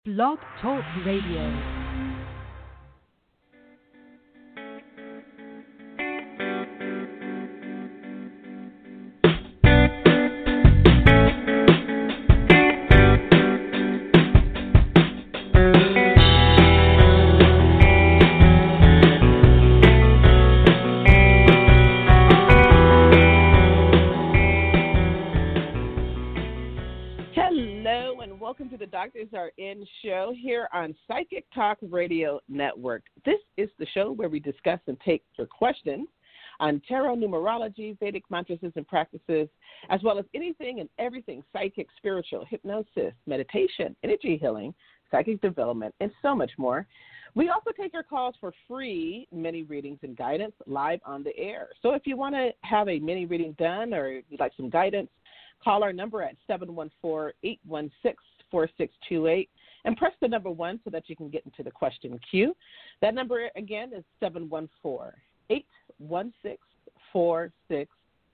Blog Talk Radio. Doctors Are In show here on Psychic Talk Radio Network. This is the show where we discuss and take your questions on tarot, numerology, Vedic mantras and practices, as well as anything and everything psychic, spiritual, hypnosis, meditation, energy healing, psychic development, and so much more. We also take your calls for free mini readings and guidance live on the air. So if you want to have a mini reading done or you'd like some guidance, call our number at 714-816-4628 and press the number 1 so that you can get into the question queue. That number, again, is 714-816-4628.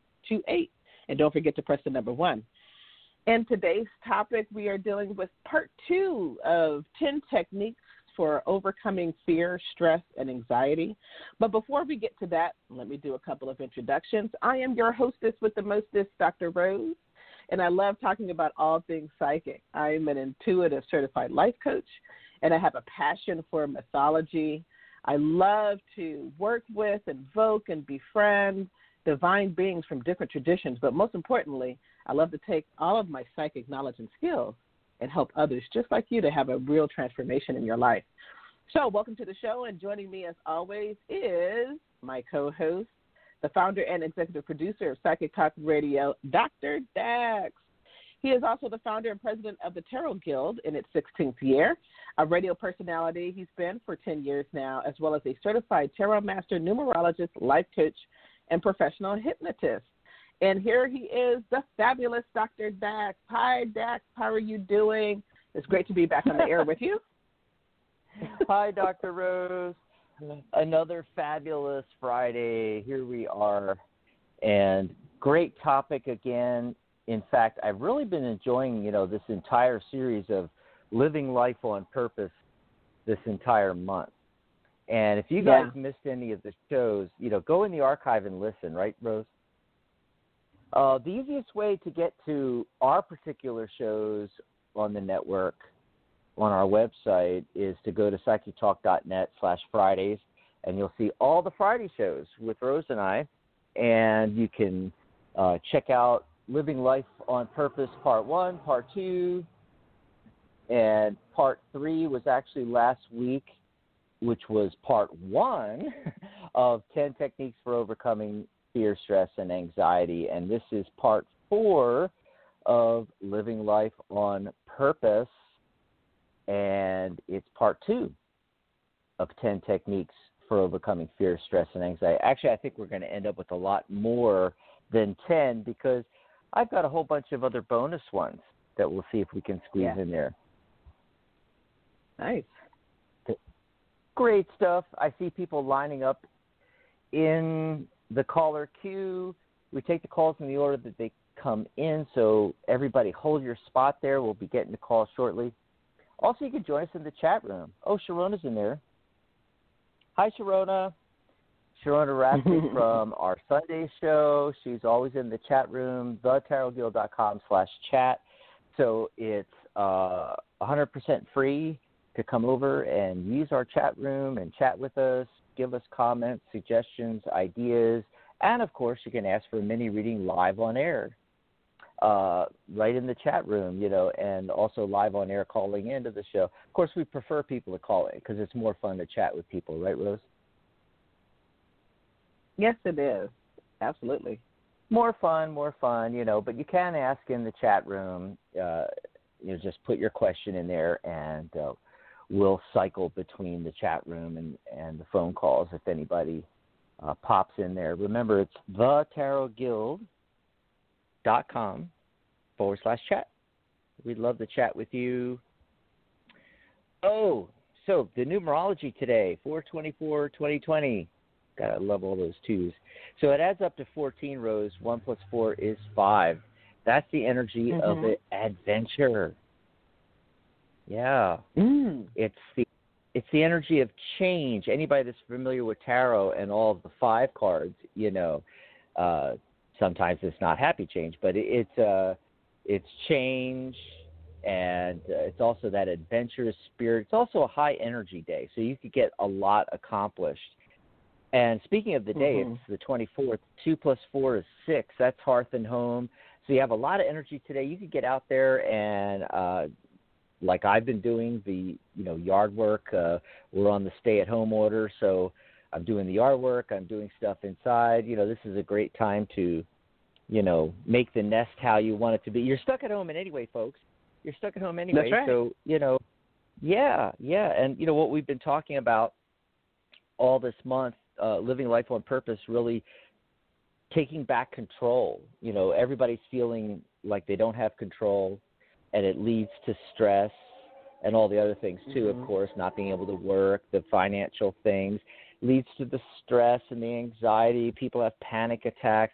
And don't forget to press the number 1. In today's topic, we are dealing with part 2 of 10 techniques for overcoming fear, stress, and anxiety. But before we get to that, let me do a couple of introductions. I am your hostess with the mostest, Dr. Rose. And I love talking about all things psychic. I am an intuitive certified life coach, and I have a passion for mythology. I love to work with, invoke, and befriend divine beings from different traditions. But most importantly, I love to take all of my psychic knowledge and skills and help others just like you to have a real transformation in your life. So welcome to the show, and joining me as always is my co-host, the founder and executive producer of Psychic Talk Radio, Dr. Dax. He is also the founder and president of the Tarot Guild in its 16th year, a radio personality he's been for 10 years now, as well as a certified tarot master, numerologist, life coach, and professional hypnotist. And here he is, the fabulous Dr. Dax. Hi, Dax. How are you doing? It's great to be back on the air with you. Hi, Dr. Rose. Another fabulous Friday. Here we are. And great topic again. In fact, I've really been enjoying, this entire series of living life on purpose this entire month. And if you guys missed any of the shows, go in the archive and listen, right, Rose? The easiest way to get to our particular shows on the network on our website is to go to psychictalk.net/Fridays, and you'll see all the Friday shows with Rose and I, and you can check out Living Life on Purpose Part 1, Part 2, and Part 3 was actually last week, which was Part 1 of 10 Techniques for Overcoming Fear, Stress, and Anxiety, and this is Part 4 of Living Life on Purpose, and it's Part 2 of 10 Techniques for Overcoming Fear, Stress, and Anxiety. Actually, I think we're going to end up with a lot more than 10 because I've got a whole bunch of other bonus ones that we'll see if we can squeeze in there. Nice. Great stuff. I see people lining up in the caller queue. We take the calls in the order that they come in, so everybody hold your spot there. We'll be getting the call shortly. Also, you can join us in the chat room. Oh, Sharona's in there. Hi, Sharona. Sharona Rathke from our Sunday show. She's always in the chat room, thetarotguild.com/chat. So it's 100% free to come over and use our chat room and chat with us, give us comments, suggestions, ideas, and, of course, you can ask for a mini reading live on air. Right in the chat room, and also live on air calling into the show. Of course, we prefer people to call in because it's more fun to chat with people, right, Rose? Yes, it is. Absolutely. More fun, but you can ask in the chat room. Just put your question in there, and we'll cycle between the chat room and the phone calls if anybody pops in there. Remember, it's thetarotguild.com/chat. We'd love to chat with you. Oh, so the numerology today, 4/24/2020. Gotta love all those twos. So it adds up to 14, Rose. 1 + 4 is 5. That's the energy of adventure. Yeah. It's the energy of change. Anybody that's familiar with tarot and all of the 5 cards, sometimes it's not happy change, but it's change, and it's also that adventurous spirit. It's also a high energy day, so you could get a lot accomplished. And speaking of the day, it's the 24th. 2 plus 4 is 6. That's hearth and home. So you have a lot of energy today. You could get out there and, like I've been doing, the yard work. We're on the stay-at-home order, so I'm doing the yard work. I'm doing stuff inside. This is a great time to, make the nest how you want it to be. You're stuck at home anyway, folks. You're stuck at home anyway. That's right. So, yeah. And, what we've been talking about all this month, living life on purpose, really taking back control. Everybody's feeling like they don't have control, and it leads to stress and all the other things too, of course, not being able to work, the financial things, leads to the stress and the anxiety. People have panic attacks.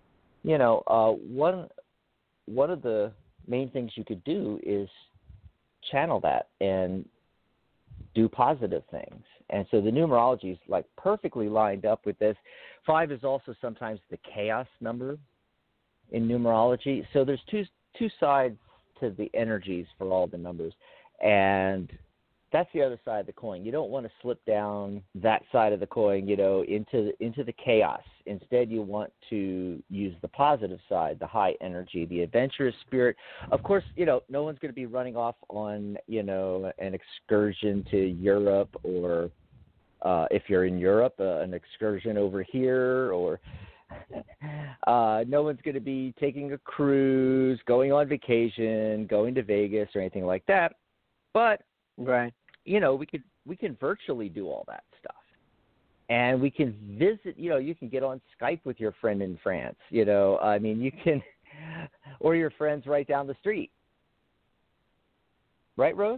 One of the main things you could do is channel that and do positive things. And so the numerology is like perfectly lined up with this. 5 is also sometimes the chaos number in numerology. So there's two sides to the energies for all the numbers. And that's the other side of the coin. You don't want to slip down that side of the coin, into the chaos. Instead, you want to use the positive side, the high energy, the adventurous spirit. Of course, no one's going to be running off on, an excursion to Europe, or if you're in Europe, an excursion over here, or no one's going to be taking a cruise, going on vacation, going to Vegas or anything like that. But right. We can virtually do all that stuff, and we can visit. You can get on Skype with your friend in France. You can, or your friends right down the street. Right, Rose?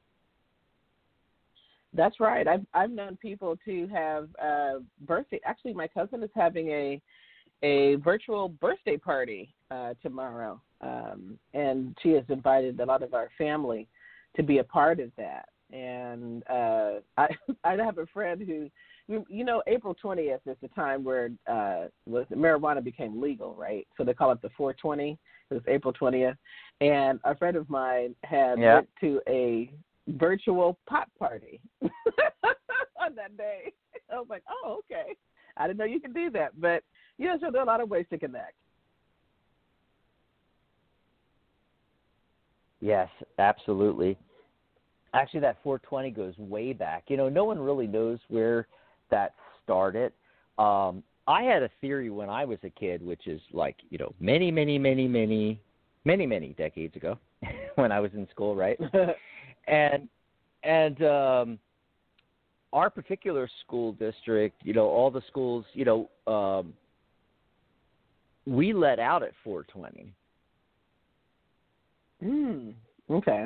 That's right. I've known people to have birthday. Actually, my cousin is having a virtual birthday party tomorrow, and she has invited a lot of our family to be a part of that. And I have a friend who, April 20th is the time where marijuana became legal, right? So they call it the 420. It was April 20th. And a friend of mine went to a virtual pot party on that day. I was like, oh, okay. I didn't know you could do that. But, so there are a lot of ways to connect. Yes, absolutely. Actually, that 420 goes way back. No one really knows where that started. I had a theory when I was a kid, which is like, many, many, many, many, many, many decades ago when I was in school, right? And our particular school district, all the schools, we let out at 420. Okay.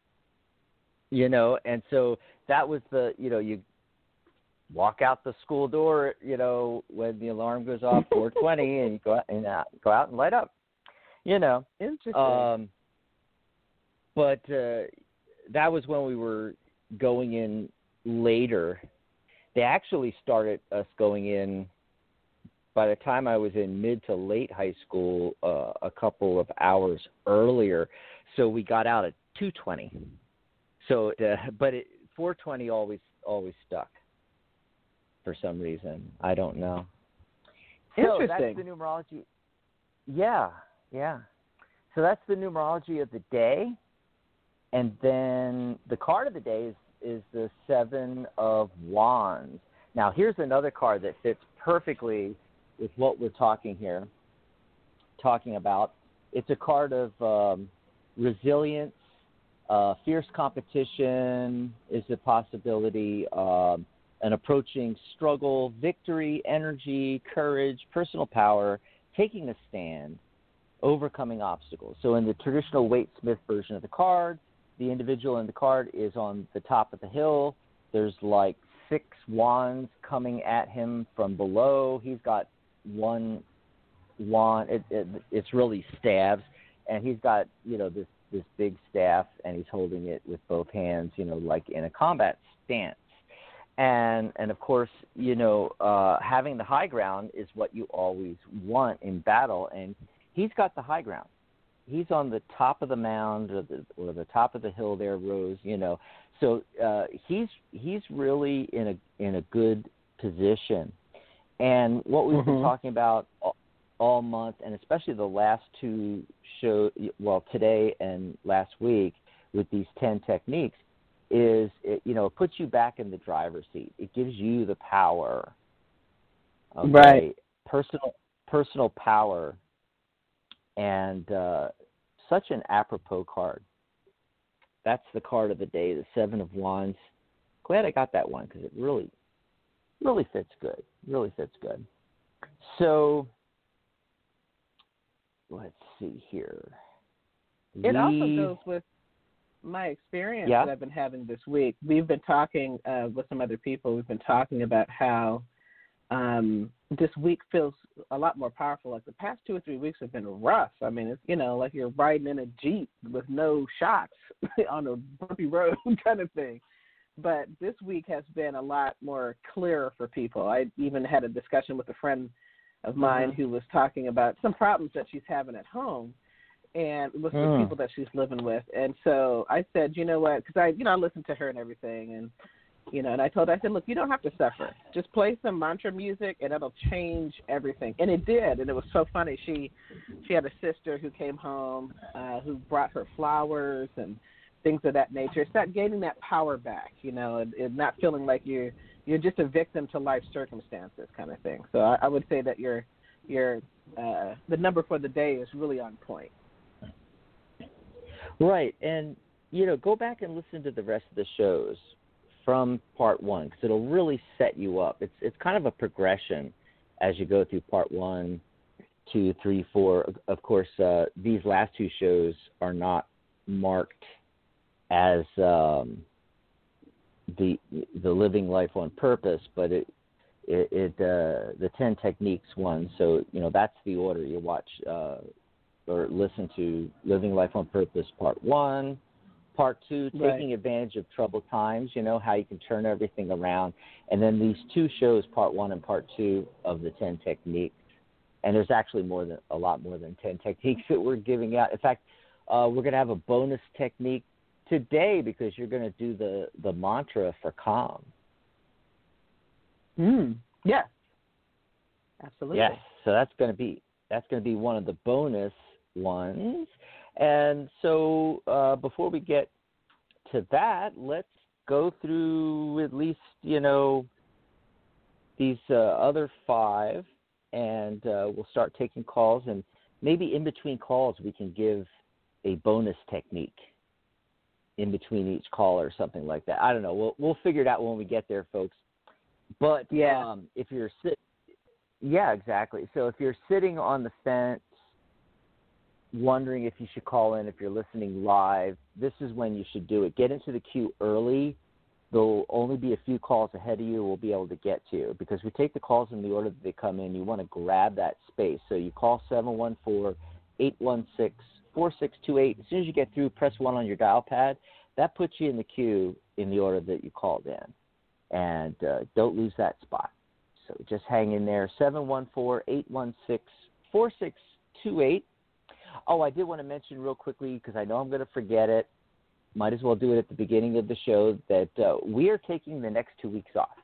And so that was you walk out the school door, when the alarm goes off, 420, and you go out and light up, Interesting. But that was when we were going in later. They actually started us going in by the time I was in mid to late high school, a couple of hours earlier. So we got out at 2:20. So, but 4:20 always stuck for some reason. I don't know. Interesting. So that's the numerology. Yeah. So that's the numerology of the day, and then the card of the day is the 7 of Wands. Now, here's another card that fits perfectly with what we're talking about. It's a card of resilience, fierce competition is a possibility, an approaching struggle, victory, energy, courage, personal power, taking a stand, overcoming obstacles. So in the traditional Waite-Smith version of the card, the individual in the card is on the top of the hill. There's like 6 wands coming at him from below. He's got one wand. It's really staves. And he's got, this this big staff, and he's holding it with both hands, like in a combat stance. And of course, having the high ground is what you always want in battle, and he's got the high ground. He's on the top of the mound or the top of the hill there, Rose. So he's really in a good position. And what we've been talking about all month, and especially the last two shows, well, today and last week with these 10 techniques, is it puts you back in the driver's seat. It gives you the power, okay? Right? Personal power, and such an apropos card. That's the card of the day, the Seven of Wands. Glad I got that one because it really fits good. Really fits good. So let's see here. It also goes with my experience that I've been having this week. We've been talking with some other people. We've been talking about how this week feels a lot more powerful. Like the past 2 or 3 weeks have been rough. I mean, it's, like you're riding in a Jeep with no shocks on a bumpy road kind of thing. But this week has been a lot more clearer for people. I even had a discussion with a friend of mine who was talking about some problems that she's having at home and with the people that she's living with. And so I said, you know what, because I listened to her and everything, and and I told her, I said, look, you don't have to suffer. Just play some mantra music, and it'll change everything. And it did, and it was so funny. She had a sister who came home who brought her flowers and things of that nature. Start gaining that power back, and not feeling like you're just a victim to life circumstances kind of thing. So I would say that your the number for the day is really on point. Right, and go back and listen to the rest of the shows from part 1 because it'll really set you up. It's kind of a progression as you go through part 1, 2, 3, 4. Of course, these last 2 shows are not marked as the living life on purpose, but the 10 techniques one. So that's the order you watch or listen to: Living Life on Purpose Part 1, Part 2, Taking Advantage of Troubled Times. How you can turn everything around, and then these 2 shows, Part 1 and Part 2 of the 10 techniques. And there's actually a lot more than 10 techniques that we're giving out. In fact, we're going to have a bonus technique today because you're going to do the mantra for calm. Yes. Absolutely. Yes. So that's going to be one of the bonus ones. And so before we get to that, let's go through at least these other 5, and we'll start taking calls. And maybe in between calls we can give a bonus technique in between each call or something like that. I don't know. We'll figure it out when we get there, folks. But if you're exactly. So if you're sitting on the fence, wondering if you should call in, if you're listening live, this is when you should do it. Get into the queue early. There'll only be a few calls ahead of you we'll be able to get to because we take the calls in the order that they come in. You want to grab that space. So you call 714-816-4628. As soon as you get through, press 1 on your dial pad. That puts you in the queue in the order that you called in. And don't lose that spot. So just hang in there, 714-816-4628. Oh, I did want to mention real quickly, because I know I'm going to forget it, might as well do it at the beginning of the show, that we are taking the next 2 weeks off.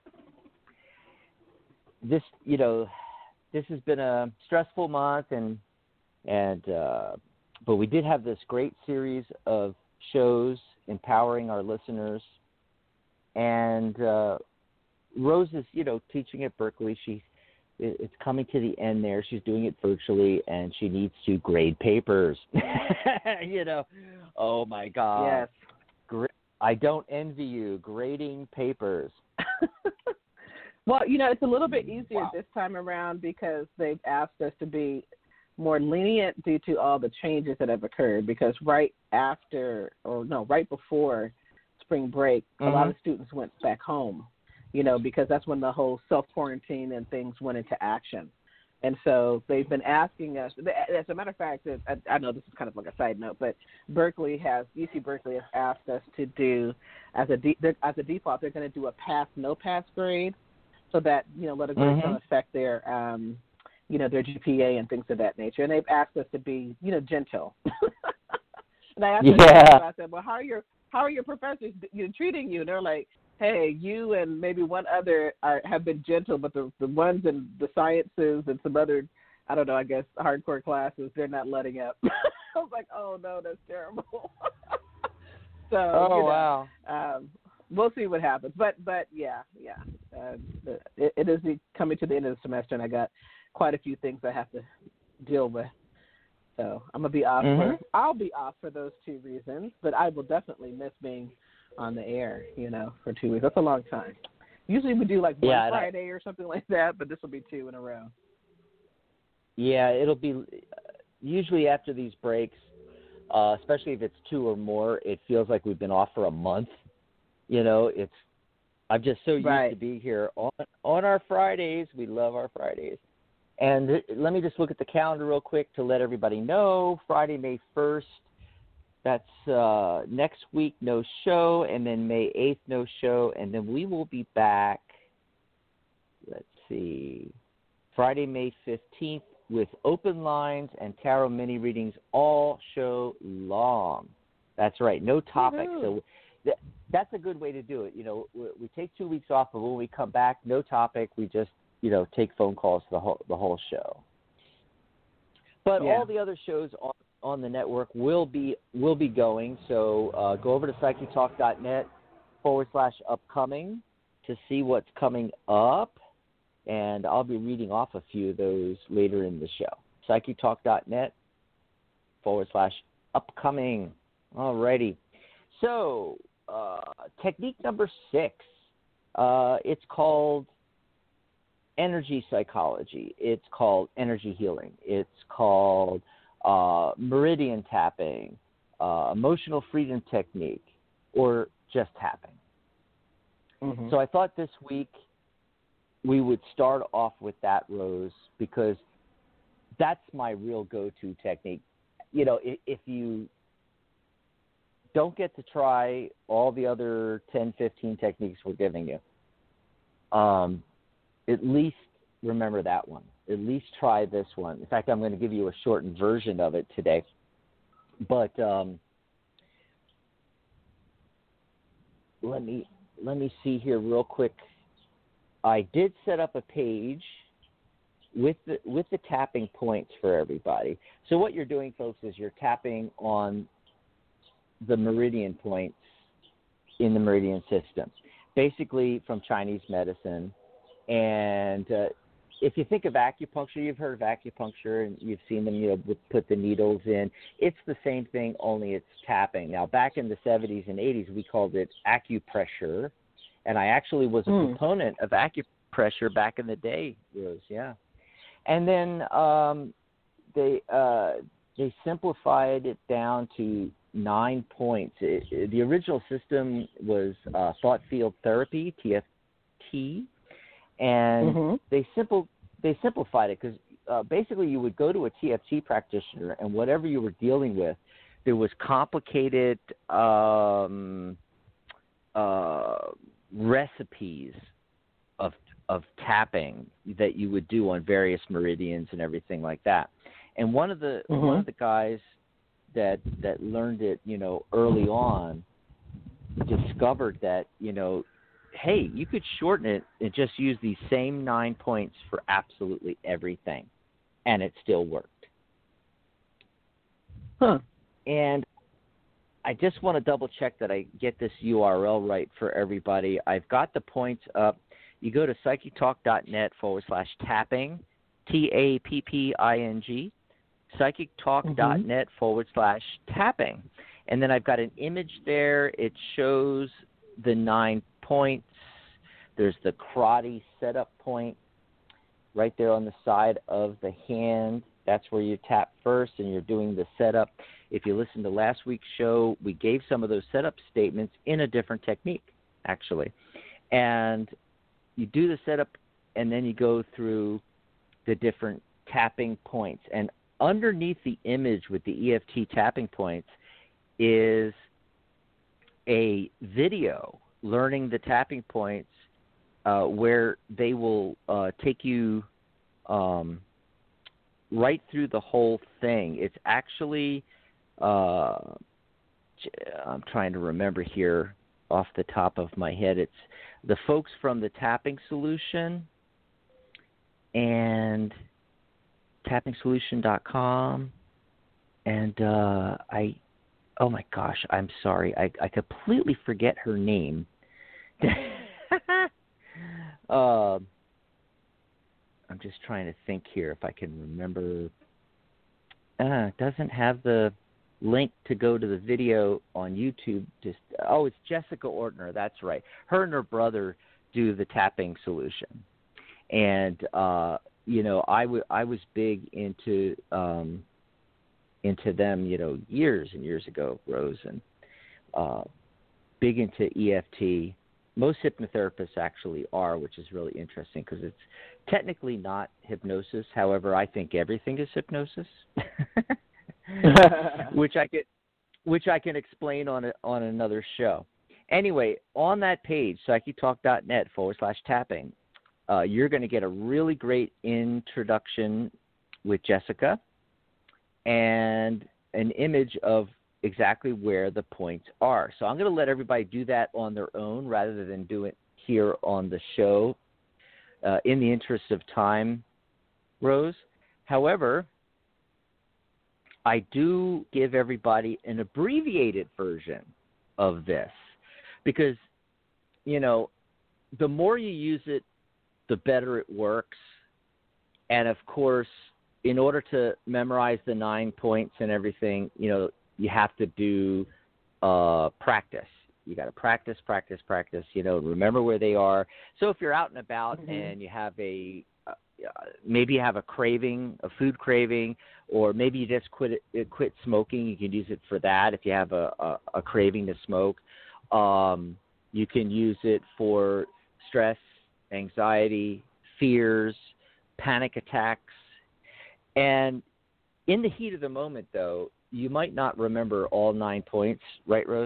This has been a stressful month, but we did have this great series of shows empowering our listeners. And Rose is, teaching at Berkeley. It's coming to the end there. She's doing it virtually, and she needs to grade papers. Oh, my God. Yes. I don't envy you, grading papers. Well, it's a little bit easier this time around because they've asked us to be more lenient due to all the changes that have occurred, because right before spring break, a lot of students went back home, because that's when the whole self-quarantine and things went into action. And so they've been asking us. As a matter of fact, I know this is kind of like a side note, but UC Berkeley has asked us to do as a default, they're going to do a pass no pass grade, so that letter grades don't affect their their GPA and things of that nature. And they've asked us to be gentle. And I asked them, I said, well, how are your professors treating you? And they're like, hey, you and maybe one other have been gentle, but the ones in the sciences and some other, I don't know, I guess hardcore classes, they're not letting up. I was like, oh no, that's terrible. So, wow. We'll see what happens. But yeah, it is coming to the end of the semester, and I got quite a few things I have to deal with. So I'm gonna be off. I'll be off for those 2 reasons, but I will definitely miss being on the air, for 2 weeks. That's a long time. Usually we do like one Friday or something like that, but this will be 2 in a row. Yeah, it'll be usually after these breaks, especially if it's 2 or more, it feels like we've been off for a month. I'm just so used to be here on our Fridays. We love our Fridays. And let me just look at the calendar real quick to let everybody know. Friday, May 1st, that's next week, no show, and then May 8th, no show, and then we will be back, let's see, Friday, May 15th with open lines and tarot mini readings all show long. That's right, no topic. So that's a good way to do it. We take 2 weeks off, but when we come back, no topic. We just take phone calls the whole show. But all the other shows on the network will be going. So go over to psychictalk.net/upcoming to see what's coming up, and I'll be reading off a few of those later in the show. psychictalk.net/upcoming. All righty. So technique number 6. It's called energy psychology. It's called energy healing. It's called meridian tapping, emotional freedom technique, or just tapping. So I thought this week we would start off with that, Rose, because that's my real go-to technique. If you don't get to try all the other 10, 15 techniques we're giving you, at least remember that one. At least try this one. In fact, I'm going to give you a shortened version of it today. But let me see here real quick. I did set up a page with the tapping points for everybody. So what you're doing, folks, is you're tapping on the meridian points in the meridian system, basically from Chinese medicine. And if you think of acupuncture, you've heard of acupuncture and you've seen them, put the needles in. It's the same thing, only it's tapping. Now, back in the 70s and 80s, we called it acupressure, and I actually was a proponent of acupressure back in the day, Rose, yeah. And then they simplified it down to 9 points. The original system was thought field therapy, TFT, and they simplified it because basically you would go to a TFT practitioner, and whatever you were dealing with, there was complicated recipes of tapping that you would do on various meridians and everything like that. And one of the guys that learned it, early on, discovered that, hey, you could shorten it and just use these same 9 points for absolutely everything, and it still worked. And I just want to double check that I get this URL right for everybody. I've got the points up. You go to psychictalk.net/tapping, TAPPING, psychictalk.net/tapping. And then I've got an image there. It shows the 9 points. There's the karate setup point right there on the side of the hand. That's where you tap first and you're doing the setup. If you listen to last week's show, we gave some of those setup statements in a different technique, actually. And you do the setup, and then you go through the different tapping points. And underneath the image with the EFT tapping points is a video learning the tapping points where they will take you right through the whole thing. It's actually, I'm trying to remember here off the top of my head, it's the folks from the Tapping Solution and tappingsolution.com. And oh my gosh, I'm sorry. I completely forget her name. I'm just trying to think here if I can remember. It doesn't have the link to go to the video on YouTube. It's Jessica Ortner. That's right. Her and her brother do the Tapping Solution, and I was big into them, years and years ago, Rose, and big into EFT. Most hypnotherapists actually are, which is really interesting because it's technically not hypnosis. However, I think everything is hypnosis, which I can explain on another show. Anyway, on that page, psychetalk.net/tapping, you're going to get a really great introduction with Jessica and an image of exactly where the points are. So I'm going to let everybody do that on their own rather than do it here on the show in the interest of time, Rose. However, I do give everybody an abbreviated version of this because, the more you use it, the better it works. And, of course, in order to memorize the 9 points and everything, you have to do practice. You got to practice, remember where they are. So if you're out and about and you have maybe you have a craving, a food craving, or maybe you just quit smoking, you can use it for that. If you have a craving to smoke, you can use it for stress, anxiety, fears, panic attacks. And in the heat of the moment, though, you might not remember all 9 points, right, Rose?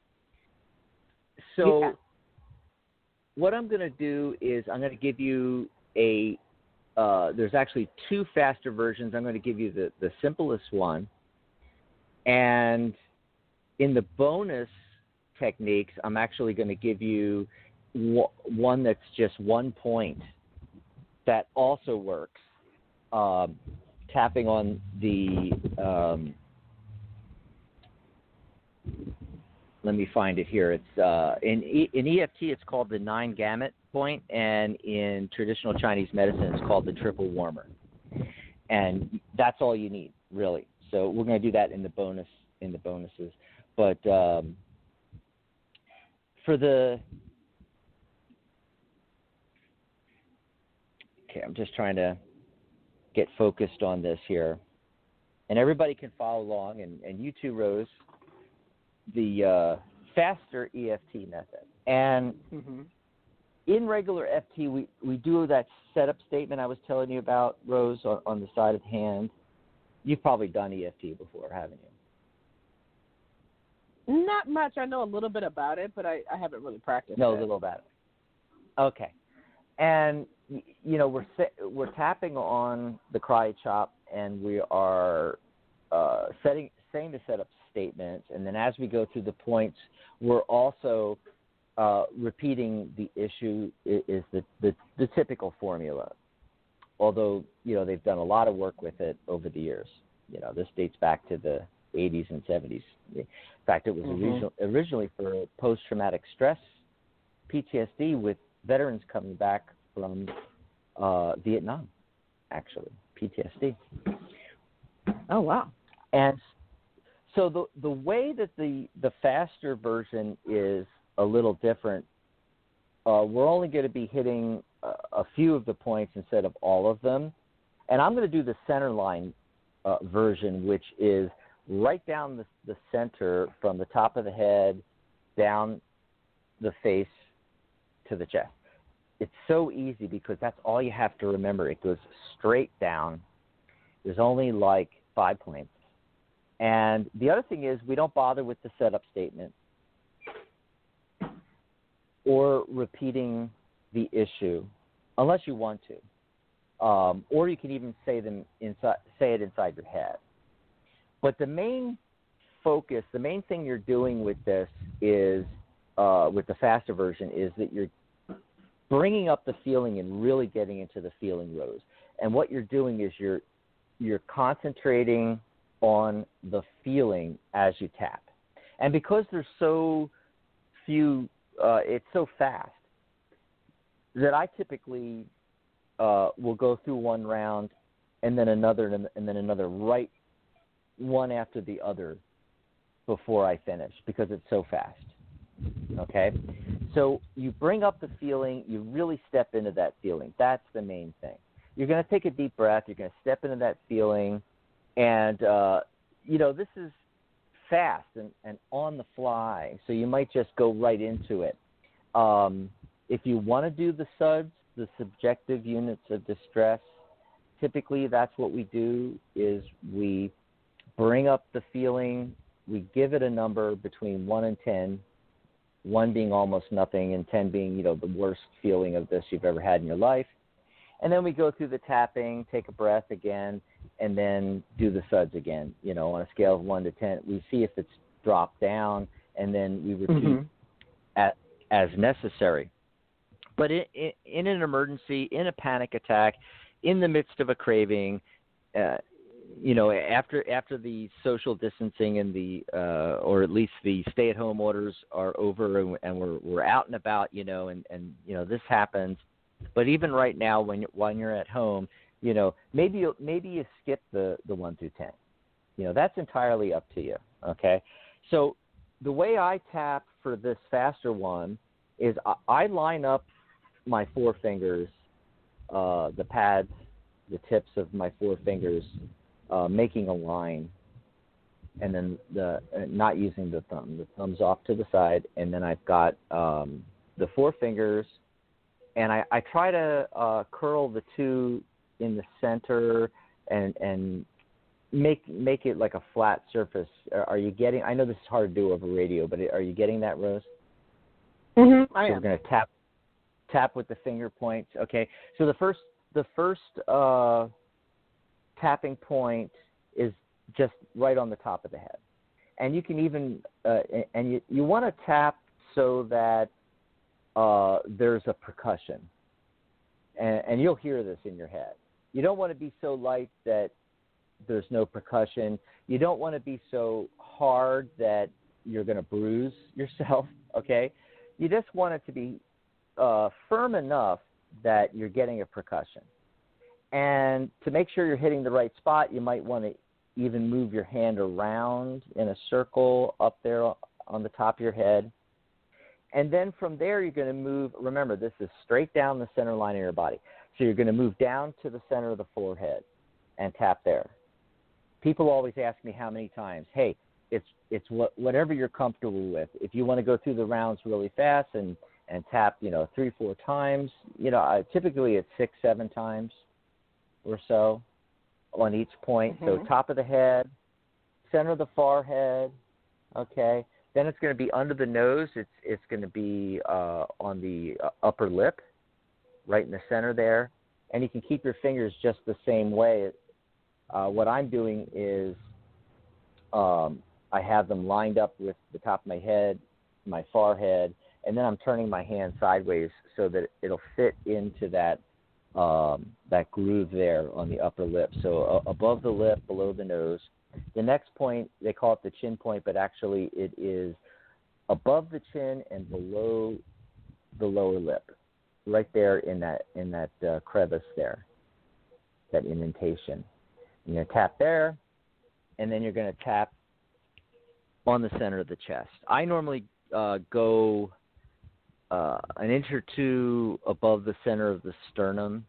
So what I'm going to do is I'm going to give you there's actually 2 faster versions. I'm going to give you the simplest one. And in the bonus techniques, I'm actually going to give you one that's just 1 point that also works. Tapping on the let me find it here. It's in EFT, it's called the 9 gamut point, and in traditional Chinese medicine, it's called the triple warmer. And that's all you need, really. So we're going to do that in the bonuses. But for the I'm just trying to get focused on this here, and everybody can follow along, and you too, Rose. The faster EFT method. And in regular FT, we do that setup statement I was telling you about, Rose, on the side of the hand. You've probably done EFT before, haven't you? Not much. I know a little bit about it, but I haven't really practiced it. A little about it. Okay. And, we're tapping on the karate chop, and we are saying the setup statements, and then as we go through the points, we're also repeating the issue is the typical formula. Although, they've done a lot of work with it over the years. This dates back to the 80s and 70s. In fact, it was originally for post-traumatic stress, PTSD, with veterans coming back from Vietnam, actually, PTSD. Oh, wow. And so the way that the faster version is a little different, we're only going to be hitting a few of the points instead of all of them. And I'm going to do the center line version, which is right down the center from the top of the head down the face to the chest. It's so easy because that's all you have to remember. It goes straight down There's only like 5 points. And the other thing is we don't bother with the setup statement or repeating the issue unless you want to. Or you can even say it inside your head. But the main focus, the main thing you're doing with this is, with the faster version, is that you're bringing up the feeling and really getting into the feeling, Rose. And what you're doing is you're concentrating on the feeling as you tap. And because there's so few, it's so fast that I typically will go through one round and then another and then another, right one after the other before I finish because it's so fast. Okay? So you bring up the feeling, you really step into that feeling. That's the main thing. You're going to take a deep breath, you're going to step into that feeling, and, this is fast and on the fly, so you might just go right into it. If you want to do the SUDS, the subjective units of distress, typically that's what we do is we bring up the feeling, we give it a number between 1 and 10, 1 being almost nothing and 10 being, the worst feeling of this you've ever had in your life. And then we go through the tapping, take a breath again, and then do the SUDS again. On a scale of 1 to 10, we see if it's dropped down, and then we repeat as necessary. But in an emergency, in a panic attack, in the midst of a craving, after the social distancing and or at least the stay-at-home orders are over and we're out and about, and this happens. But even right now, when you're at home, maybe you skip the 1 through 10. That's entirely up to you. Okay, so the way I tap for this faster one is I line up my 4 fingers, the pads, the tips of my 4 fingers, making a line, and then not using the thumb. The thumb's off to the side, and then I've got the 4 fingers. And I try to curl the 2 in the center and make it like a flat surface. Are you getting? I know this is hard to do over radio, but are you getting that, Rose? Mm-hmm. I am. We're going to tap with the finger points. Okay. So the first tapping point is just right on the top of the head, and you can even and you want to tap so that there's a percussion, and you'll hear this in your head. You don't want to be so light that there's no percussion. You don't want to be so hard that you're going to bruise yourself, okay? You just want it to be firm enough that you're getting a percussion. And to make sure you're hitting the right spot, you might want to even move your hand around in a circle up there on the top of your head. And then from there, you're going to move. Remember, this is straight down the center line of your body. So you're going to move down to the center of the forehead and tap there. People always ask me how many times. Hey, it's whatever you're comfortable with. If you want to go through the rounds really fast and tap, 3-4 times, typically it's 6-7 times or so on each point. Mm-hmm. So top of the head, center of the forehead, okay. Then it's going to be under the nose. It's going to be on the upper lip, right in the center there. And you can keep your fingers just the same way. What I'm doing is I have them lined up with the top of my head, my forehead, and then I'm turning my hand sideways so that it'll fit into that groove there on the upper lip. So above the lip, below the nose. The next point, they call it the chin point, but actually it is above the chin and below the lower lip, right there in that crevice there, that indentation. You're going to tap there, and then you're going to tap on the center of the chest. I normally go an inch or 2 above the center of the sternum,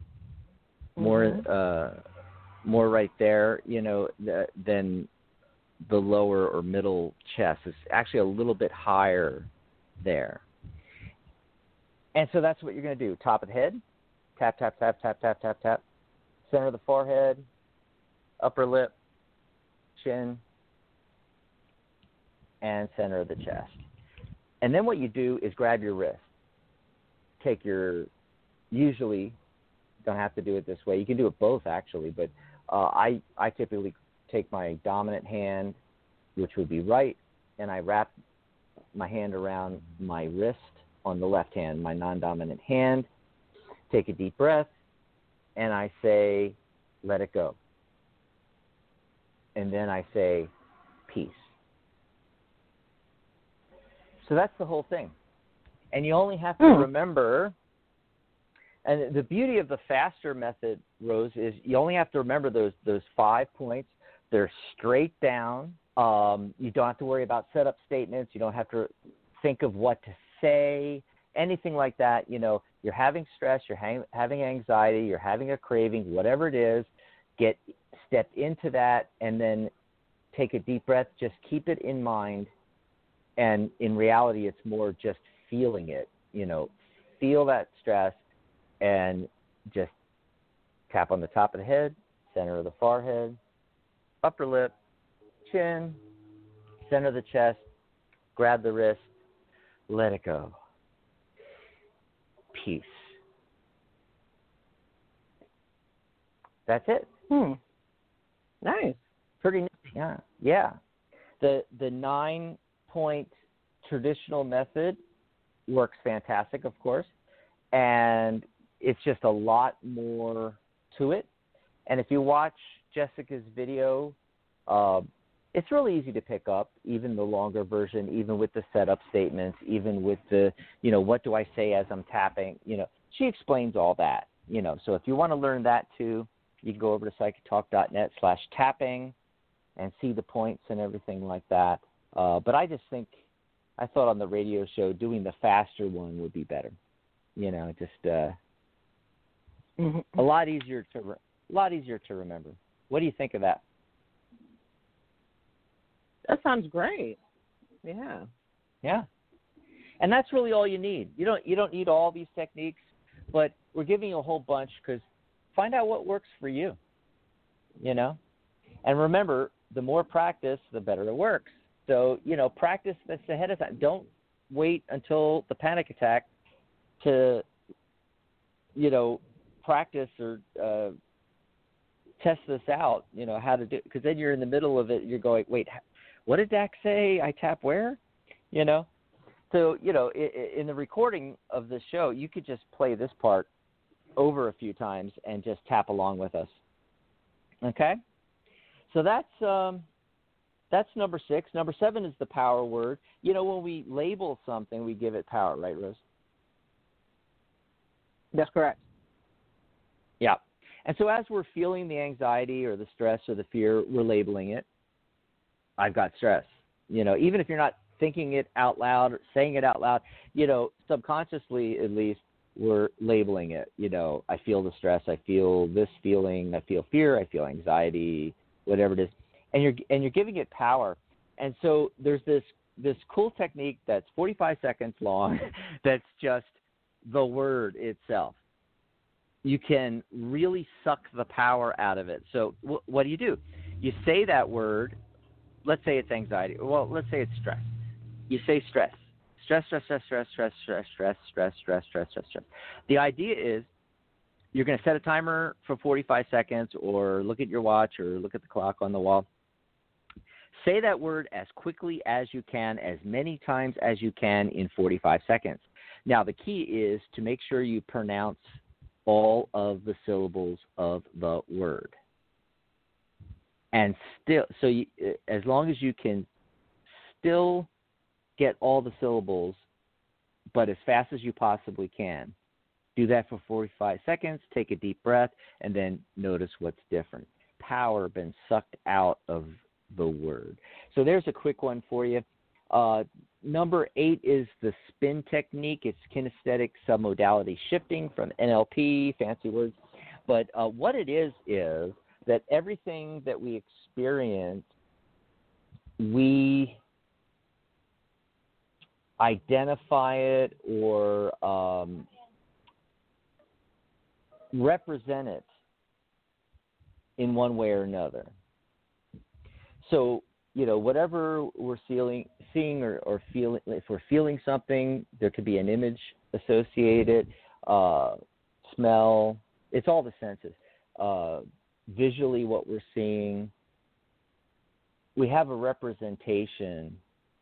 more right there, than the lower or middle chest. It's actually a little bit higher there. And so that's what you're going to do. Top of the head, tap, tap, tap, tap, tap, tap, tap. Center of the forehead, upper lip, chin, and center of the chest. And then what you do is grab your wrist. Usually, don't have to do it this way. You can do it both, actually, but I typically take my dominant hand, which would be right, and I wrap my hand around my wrist on the left hand, my non-dominant hand, take a deep breath, and I say, let it go. And then I say, peace. So that's the whole thing. And you only have to remember, and the beauty of the faster method, Rose, is you only have to remember those 5 points. They're straight down. You don't have to worry about setup statements. You don't have to think of what to say, anything like that. You know, you're having stress, you're having anxiety, you're having a craving, whatever it is, step into that and then take a deep breath. Just keep it in mind. And in reality, it's more just feeling it, you know, feel that stress and just tap on the top of the head, center of the forehead, upper lip, chin, center of the chest, grab the wrist, let it go. Peace. That's it. Nice. Pretty nice. Yeah. The 9-point traditional method works fantastic, of course, and it's just a lot more to it. And if you watch Jessica's video, it's really easy to pick up, even the longer version, even with the setup statements, even with the, you know, what do I say as I'm tapping, you know, she explains all that, you know. So if you want to learn that too, you can go over to psychictalk.net/tapping and see the points and everything like that. But I thought on the radio show doing the faster one would be better. You know, just a lot easier to remember. What do you think of that? That sounds great. Yeah. Yeah. And that's really all you need. You don't need all these techniques, but we're giving you a whole bunch because find out what works for you. You know? And remember, the more practice, the better it works. So, you know, practice this ahead of time. Don't wait until the panic attack to, you know, practice or test this out, you know, how to do it. Because then you're in the middle of it. You're going, wait, what did Dak say? I tap where? You know? So, you know, in the recording of this show, you could just play this part over a few times and just tap along with us. Okay? So that's number 6. Number 7 is the power word. You know, when we label something, we give it power, right, Rose? That's correct. Yeah. And so as we're feeling the anxiety or the stress or the fear, we're labeling it. I've got stress. You know, even if you're not thinking it out loud or saying it out loud, you know, subconsciously at least, we're labeling it. You know, I feel the stress. I feel this feeling. I feel fear. I feel anxiety, whatever it is. And you're giving it power. And so there's this cool technique that's 45 seconds long that's just the word itself. You can really suck the power out of it. So what do? You say that word. Let's say it's anxiety. Well, let's say it's stress. You say stress. Stress, stress, stress, stress, stress, stress, stress, stress, stress, stress, stress, stress. The idea is you're going to set a timer for 45 seconds or look at your watch or look at the clock on the wall. Say that word as quickly as you can, as many times as you can in 45 seconds. Now, the key is to make sure you pronounce all of the syllables of the word. And still, as long as you can still get all the syllables, but as fast as you possibly can, do that for 45 seconds, take a deep breath, and then notice what's different. Power been sucked out of the word. So there's a quick one for you. Number 8 is the spin technique. It's kinesthetic submodality shifting from NLP, fancy words. But what it is that everything that we experience, we identify it or represent it in one way or another. So, whatever we're seeing or feeling, if we're feeling something, there could be an image associated, smell, it's all the senses. Visually, what we're seeing, we have a representation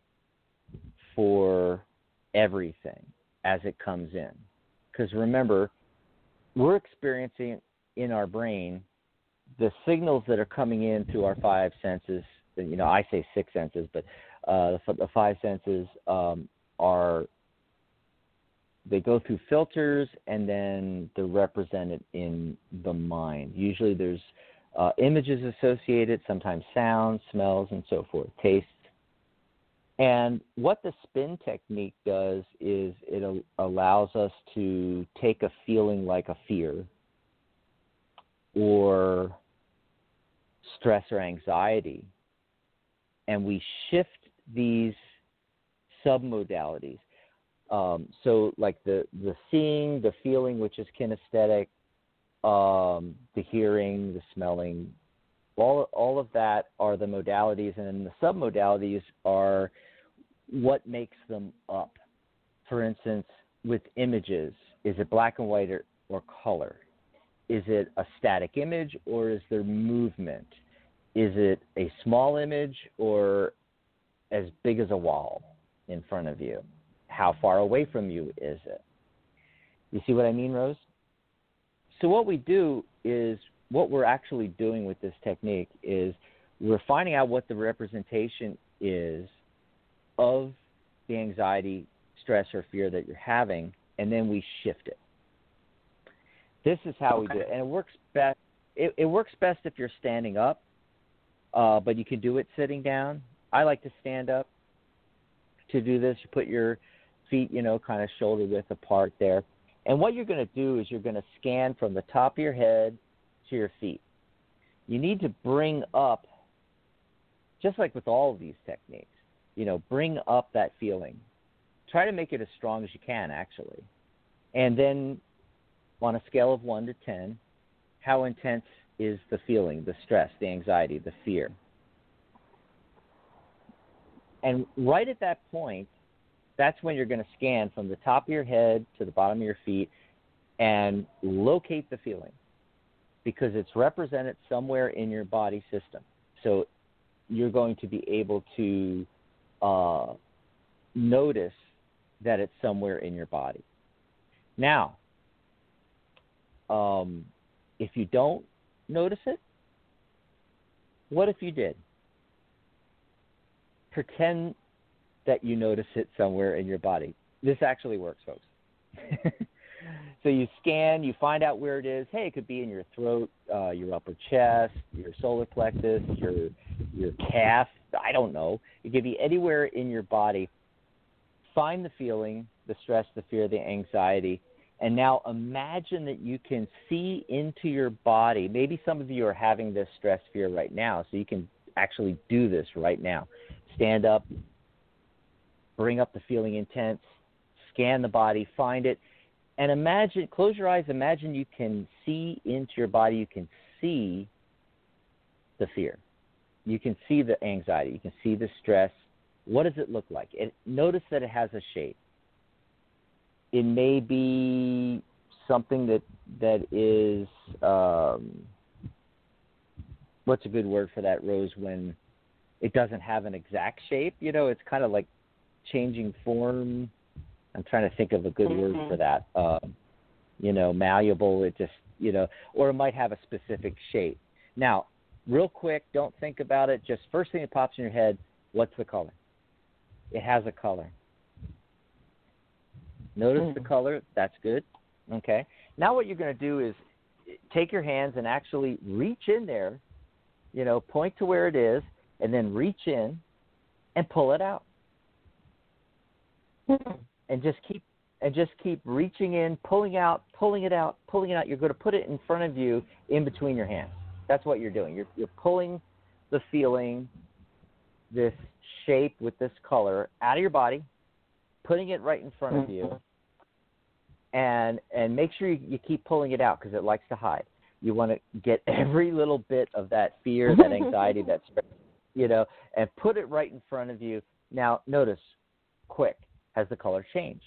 for everything as it comes in. Because remember, we're experiencing in our brain the signals that are coming in through our five senses. I say six senses, but the five senses they go through filters, and then they're represented in the mind. Usually there's images associated, sometimes sounds, smells, and so forth, tastes. And what the spin technique does is it allows us to take a feeling like a fear or stress or anxiety, and we shift these submodalities. So like the seeing, the feeling, which is kinesthetic, the hearing, the smelling, all of that are the modalities, and then the submodalities are what makes them up. For instance, with images, is it black and white or color? Is it a static image, or is there movement? Is it a small image or as big as a wall in front of you? How far away from you is it? You see what I mean, Rose? So what we do is, what we're actually doing with this technique is we're finding out what the representation is of the anxiety, stress, or fear that you're having, and then we shift it. This is how we do it. And it works best. It works best if you're standing up, but you can do it sitting down. I like to stand up to do this. You put your feet, kind of shoulder width apart there. And what you're going to do is you're going to scan from the top of your head to your feet. You need to bring up, just like with all of these techniques, bring up that feeling. Try to make it as strong as you can, actually. And then on a scale of 1 to 10, how intense is the feeling, the stress, the anxiety, the fear? And right at that point, that's when you're going to scan from the top of your head to the bottom of your feet and locate the feeling, because it's represented somewhere in your body system. So you're going to be able to notice that it's somewhere in your body. Now, if you don't notice it, what if you did? Pretend that you notice it somewhere in your body. This actually works, folks. So you scan, you find out where it is. Hey, it could be in your throat, your upper chest, your solar plexus, your calf. I don't know. It could be anywhere in your body. Find the feeling, the stress, the fear, the anxiety, and now imagine that you can see into your body. Maybe some of you are having this stress, fear right now, so you can actually do this right now. Stand up, bring up the feeling intense, scan the body, find it, and imagine, close your eyes, imagine you can see into your body, you can see the fear. You can see the anxiety, you can see the stress. What does it look like? Notice that it has a shape. It may be something that is, what's a good word for that, Rose, when it doesn't have an exact shape? It's kind of like changing form. I'm trying to think of a good word for that. Malleable. It just, or it might have a specific shape. Now, real quick, don't think about it. Just first thing that pops in your head, what's the color? It has a color. Notice the color. That's good. Okay. Now what you're going to do is take your hands and actually reach in there, point to where it is, and then reach in and pull it out. And just keep reaching in, pulling out, pulling it out, pulling it out. You're going to put it in front of you, in between your hands. That's what you're doing. You're pulling the feeling, this shape with this color, out of your body, putting it right in front of you, and make sure you keep pulling it out, because it likes to hide. You want to get every little bit of that fear, that anxiety, that stress, and put it right in front of you. Now, notice, quick, has the color changed?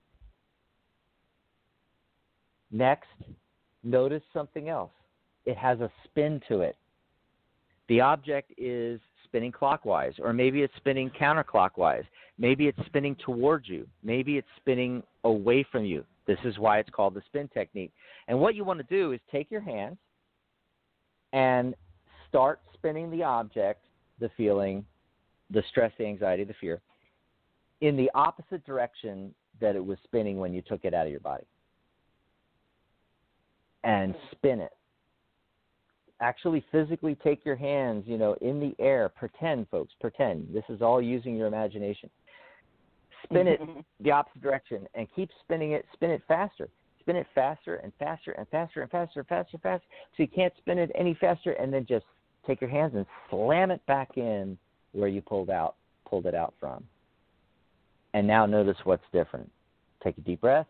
Next, notice something else. It has a spin to it. The object is spinning clockwise, or maybe it's spinning counterclockwise. Maybe it's spinning towards you. Maybe it's spinning away from you. This is why it's called the spin technique. And what you want to do is take your hands and start spinning the object, the feeling, the stress, the anxiety, the fear, in the opposite direction that it was spinning when you took it out of your body. And spin it. Actually physically take your hands, in the air. Pretend, folks, pretend. This is all using your imagination. Spin it the opposite direction and keep spinning it. Spin it faster. Spin it faster and faster and faster and faster and faster and faster. So you can't spin it any faster, and then just take your hands and slam it back in where you pulled it out from. And now notice what's different. Take a deep breath.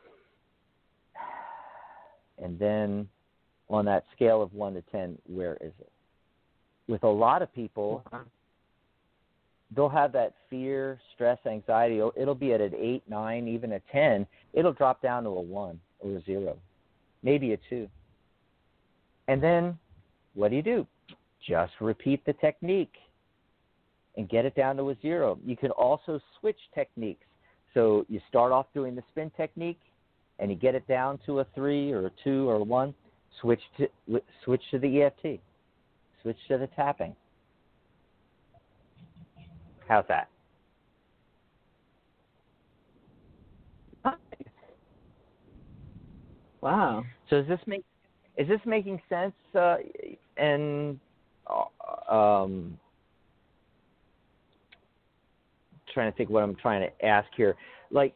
And then on that scale of 1 to 10, where is it? With a lot of people, they'll have that fear, stress, anxiety. It'll be at an 8, 9, even a 10. It'll drop down to a 1 or a 0, maybe a 2. And then what do? Just repeat the technique and get it down to a 0. You can also switch techniques. So you start off doing the spin technique, and you get it down to a 3 or a 2 or a 1. Switch to the EFT. Switch to the tapping. How's that? Wow. So is this making sense? And trying to think what I'm trying to ask here. Like,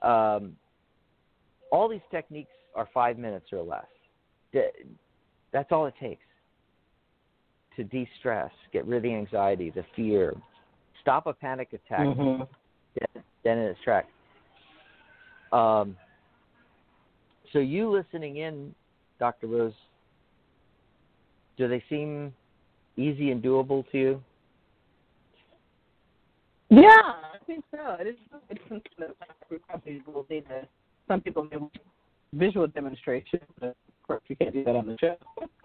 all these techniques are 5 minutes or less. That's all it takes to de-stress, get rid of the anxiety, the fear, stop a panic attack, dead in its tracks. So you listening in, Dr. Rose, do they seem easy and doable to you? Yeah, I think so. It's something that we probably will need some people may want visual demonstration, but of course we can't do that on the show.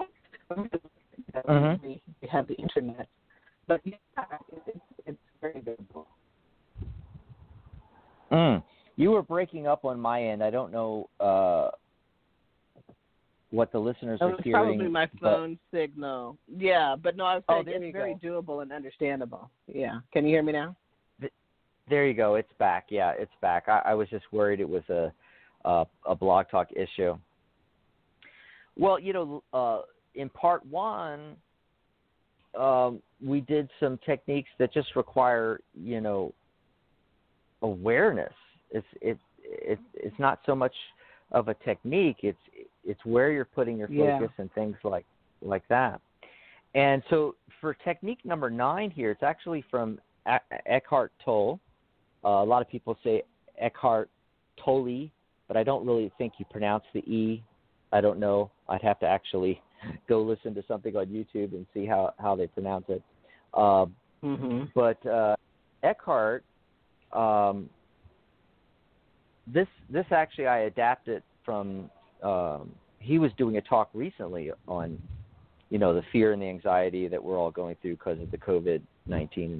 We have the internet. But yeah, it's very doable. You were breaking up on my end. I don't know what the listeners are hearing. Probably my phone signal. Yeah, but no, I was saying it's very doable and understandable. Yeah. Can you hear me now? There you go. It's back. Yeah, it's back. I was just worried it was a Blog Talk issue. Well, in part 1, we did some techniques that just require, awareness. It's not so much of a technique. It's where you're putting your focus and things like that. And so for technique number 9 here, it's actually from Eckhart Tolle. A lot of people say Eckhart Tolle, but I don't really think you pronounce the E. I don't know. I'd have to actually go listen to something on YouTube and see how they pronounce it. But Eckhart, this actually I adapted from. He was doing a talk recently on, the fear and the anxiety that we're all going through because of the COVID-19.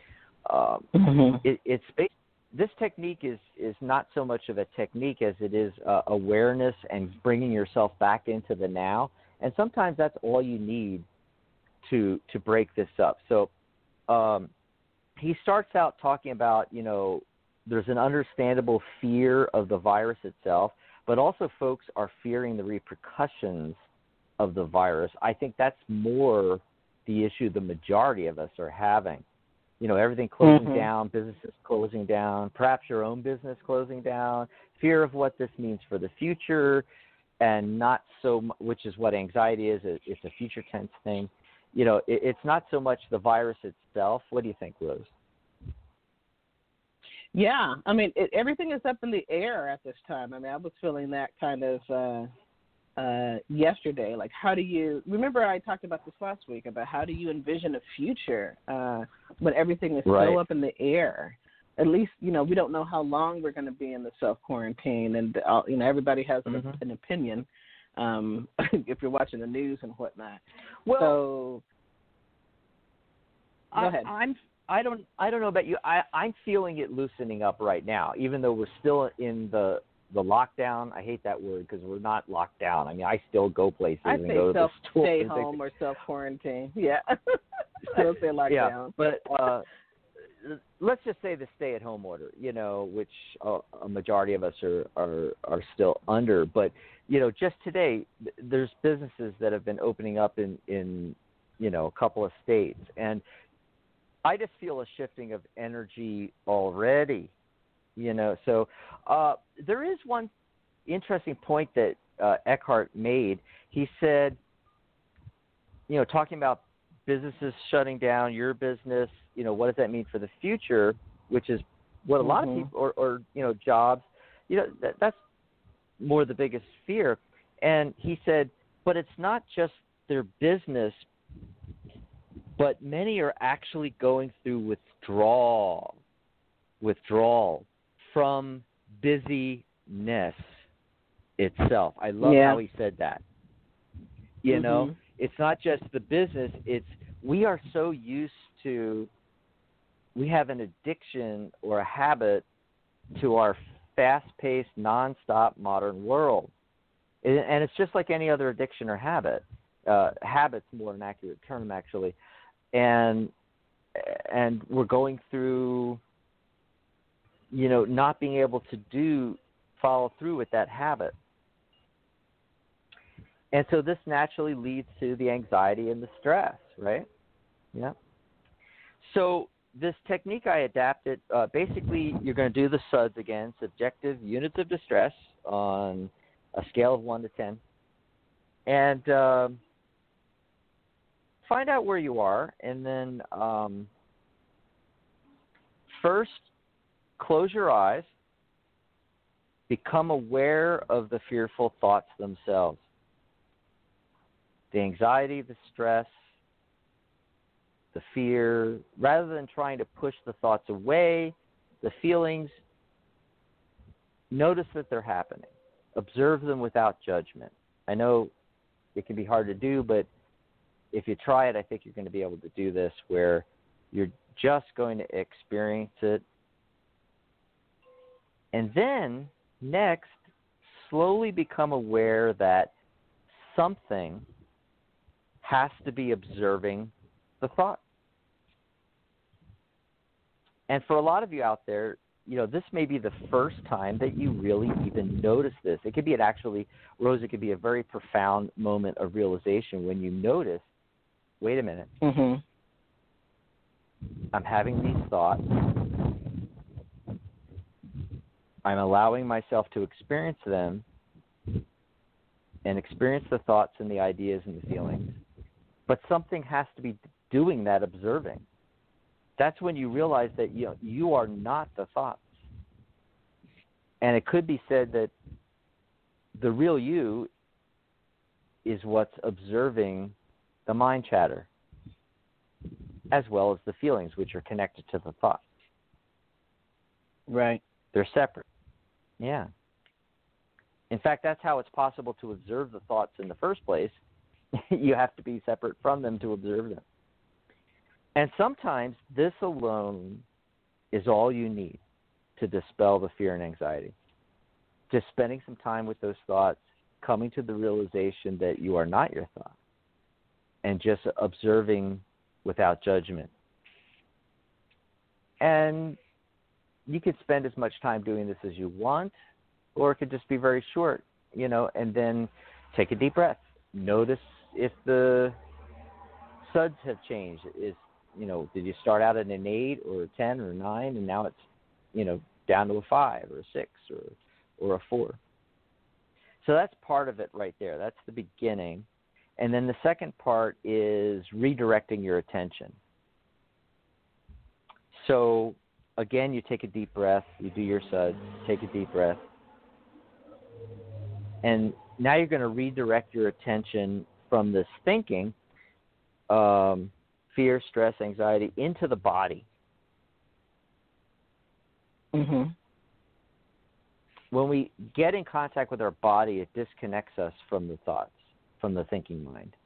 This technique is not so much of a technique as it is awareness and bringing yourself back into the now. And sometimes that's all you need to break this up. So he starts out talking about, there's an understandable fear of the virus itself, but also folks are fearing the repercussions of the virus. I think that's more the issue the majority of us are having. Everything closing down, businesses closing down, perhaps your own business closing down, fear of what this means for the future, and not so much, which is what anxiety is. It's a future tense thing. It's not so much the virus itself. What do you think, Rose? Yeah, I mean, everything is up in the air at this time. I mean, I was feeling that kind of yesterday. Like, how do you remember? I talked about this last week about how do you envision a future when everything is so up in the air. At least, we don't know how long we're going to be in the self-quarantine, and everybody has an opinion if you're watching the news and whatnot. Well, so go ahead. I don't know about you. I'm feeling it loosening up right now, even though we're still in the lockdown. I hate that word because we're not locked down. I mean, I still go places and go to the store. Stay home or self-quarantine. Yeah. Still say lockdown. Yeah, but let's just say the stay-at-home order, which a majority of us are still under. But, just today, there's businesses that have been opening up in a couple of states. And I just feel a shifting of energy already, So there is one interesting point that Eckhart made. He said, talking about businesses shutting down, your business, what does that mean for the future, which is what a lot of people, or jobs, that's more the biggest fear. And he said, but it's not just their business, but many are actually going through withdrawal from busyness itself. I love how he said that. It's not just the business. We are so used to, we have an addiction or a habit to our fast-paced, nonstop modern world. And it's just like any other addiction or habit. Habit's more an accurate term, actually. And we're going through, not being able to follow through with that habit. And so this naturally leads to the anxiety and the stress, right? Yeah. So this technique I adapted, basically you're going to do the SUDS again, subjective units of distress, on a scale of 1 to 10. And find out where you are, and then first close your eyes, become aware of the fearful thoughts themselves. The anxiety, the stress, the fear, rather than trying to push the thoughts away, the feelings, notice that they're happening. Observe them without judgment. I know it can be hard to do, but if you try it, I think you're going to be able to do this, where you're just going to experience it. And then, next, slowly become aware that something has to be observing the thought. And for a lot of you out there, this may be the first time that you really even notice this. It could be Rose, it could be a very profound moment of realization when you notice, wait a minute, I'm having these thoughts. I'm allowing myself to experience them and experience the thoughts and the ideas and the feelings. But something has to be doing that observing. That's when you realize that you are not the thoughts. And it could be said that the real you is what's observing the mind chatter, as well as the feelings, which are connected to the thoughts. Right. They're separate. Yeah. In fact, that's how it's possible to observe the thoughts in the first place. You have to be separate from them to observe them. And sometimes this alone is all you need to dispel the fear and anxiety. Just spending some time with those thoughts, coming to the realization that you are not your thought, and just observing without judgment. And you could spend as much time doing this as you want, or it could just be very short, and then take a deep breath. Notice if the SUDS have changed. Did you start out at an 8 or a 10 or a 9, and now it's, down to a 5 or a 6 or a 4. So that's part of it right there. That's the beginning. And then the second part is redirecting your attention. So, again, you take a deep breath. You do your SUDS. Take a deep breath. And now you're going to redirect your attention from this thinking, fear, stress, anxiety, into the body. Mm-hmm. When we get in contact with our body, it disconnects us from the thoughts, from the thinking mind.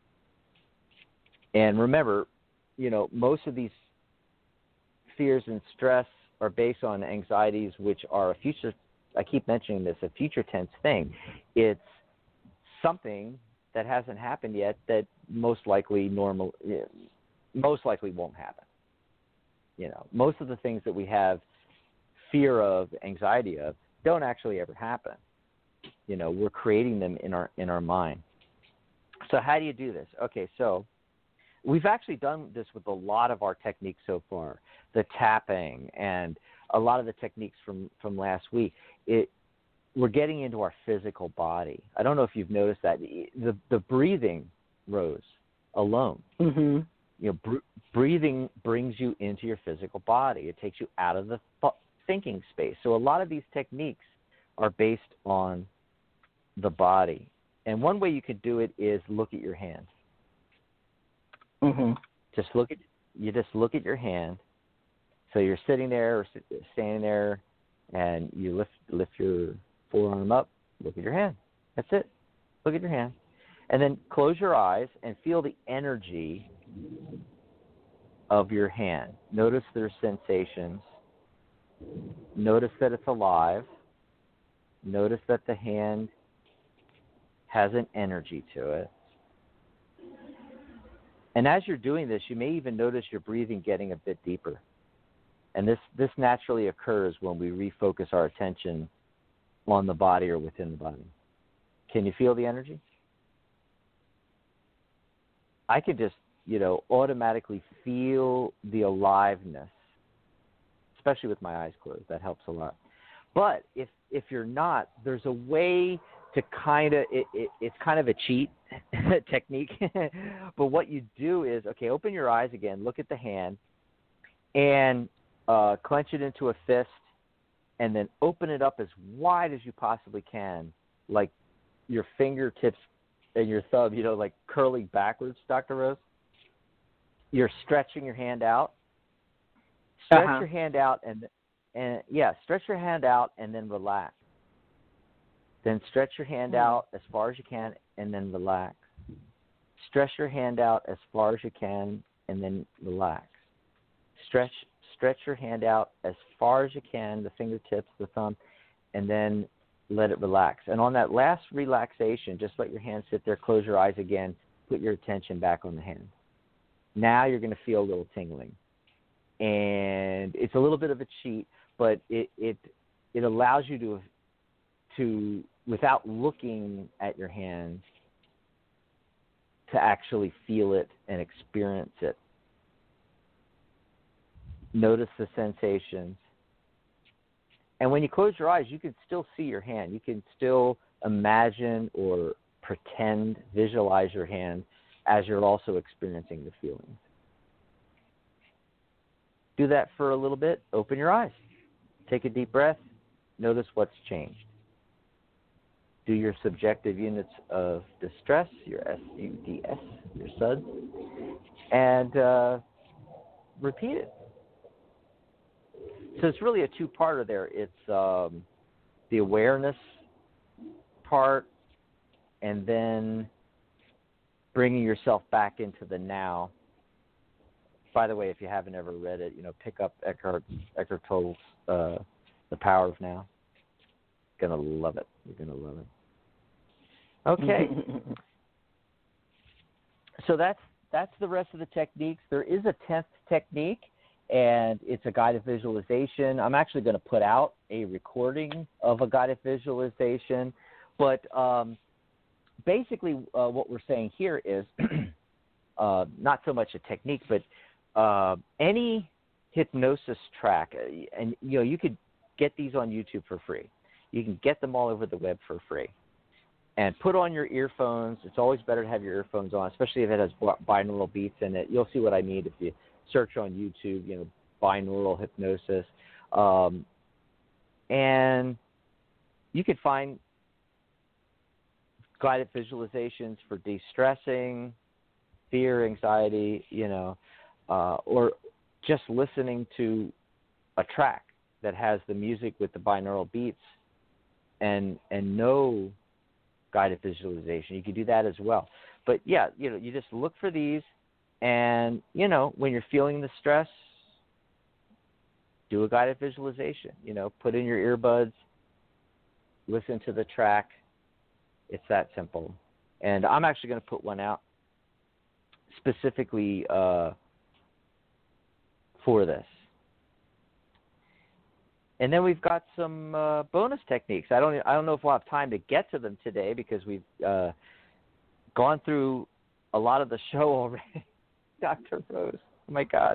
And remember, most of these fears and stress are based on anxieties, which are a future, I keep mentioning this, a future tense thing. It's something that hasn't happened yet that most likely won't happen. Most of the things that we have fear of, anxiety of, don't actually ever happen. We're creating them in our mind. So how do you do this? Okay, so we've actually done this with a lot of our techniques so far, the tapping and a lot of the techniques from last week. We're getting into our physical body. I don't know if you've noticed that. The breathing, Rose, alone. Mm-hmm. Breathing brings you into your physical body. It takes you out of the thinking space. So a lot of these techniques are based on the body. And one way you could do it is look at your hand. Mm-hmm. Just look at your hand. So you're sitting there or standing there, and you lift your forearm up. Look at your hand. That's it. Look at your hand, and then close your eyes and feel the energy of your hand. Notice their sensations. Notice that it's alive. Notice that the hand has an energy to it. And as you're doing this, you may even notice your breathing getting a bit deeper. And this naturally occurs when we refocus our attention on the body or within the body. Can you feel the energy? I could just, automatically feel the aliveness, especially with my eyes closed. That helps a lot. But if you're not, there's a way to it's kind of a cheat technique. But what you do is, okay, open your eyes again, look at the hand, and clench it into a fist, and then open it up as wide as you possibly can, like your fingertips and your thumb, like curling backwards, Dr. Rose. You're stretching your hand out. Stretch your hand out stretch your hand out and then relax. Then stretch your hand out as far as you can and then relax. Stretch your hand out as far as you can and then relax. Stretch your hand out as far as you can, the fingertips, the thumb, and then let it relax. And on that last relaxation, just let your hand sit there, close your eyes again, put your attention back on the hand. Now you're going to feel a little tingling. And it's a little bit of a cheat, but it allows you to without looking at your hand, to actually feel it and experience it. Notice the sensations. And when you close your eyes, you can still see your hand. You can still imagine or pretend, visualize your hand as you're also experiencing the feelings. Do that for a little bit. Open your eyes. Take a deep breath. Notice what's changed. Do your subjective units of distress, your SUDS, your SUDS, and repeat it. So it's really a two-parter there. It's the awareness part, and then bringing yourself back into the now. By the way, if you haven't ever read it, pick up Eckhart Tolle's The Power of Now. You're going to love it. You're going to love it. Okay. So that's the rest of the techniques. There is a 10th technique, and it's a guided visualization. I'm actually going to put out a recording of a guided visualization. But basically what we're saying here is not so much a technique, but any hypnosis track, and you could get these on YouTube for free. You can get them all over the web for free. And put on your earphones. It's always better to have your earphones on, especially if it has binaural beats in it. You'll see what I mean if you search on YouTube, binaural hypnosis. And you could find guided visualizations for de-stressing, fear, anxiety, or just listening to a track that has the music with the binaural beats and no guided visualization. You can do that as well. But yeah, you just look for these, and when you're feeling the stress, do a guided visualization. Put in your earbuds, listen to the track. It's that simple. And I'm actually going to put one out specifically for this. And then we've got some bonus techniques. I don't know if we'll have time to get to them today because we've gone through a lot of the show already. Dr. Rose, oh my God.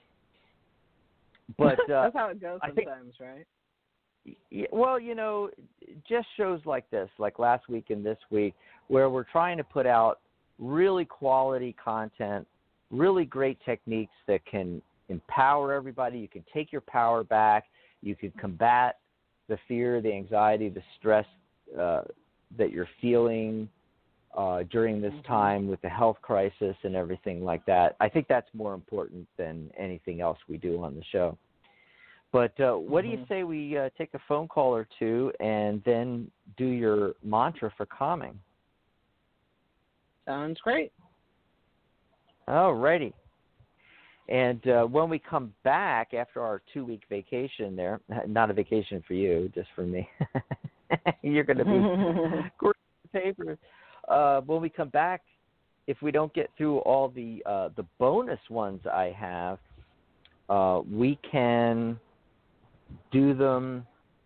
But that's how it goes sometimes, right? Yeah, well, just shows like this, like last week and this week, where we're trying to put out really quality content, really great techniques that can empower everybody. You can take your power back. You can combat the fear, the anxiety, the stress that you're feeling during this time with the health crisis and everything like that. I think that's more important than anything else we do on the show. But what do you say we take a phone call or two and then do your mantra for calming? Sounds great. All righty. And when we come back after our 2-week vacation there, not a vacation for you, just for me. You're going to be great papers. When we come back, if we don't get through all the bonus ones I have, we can do them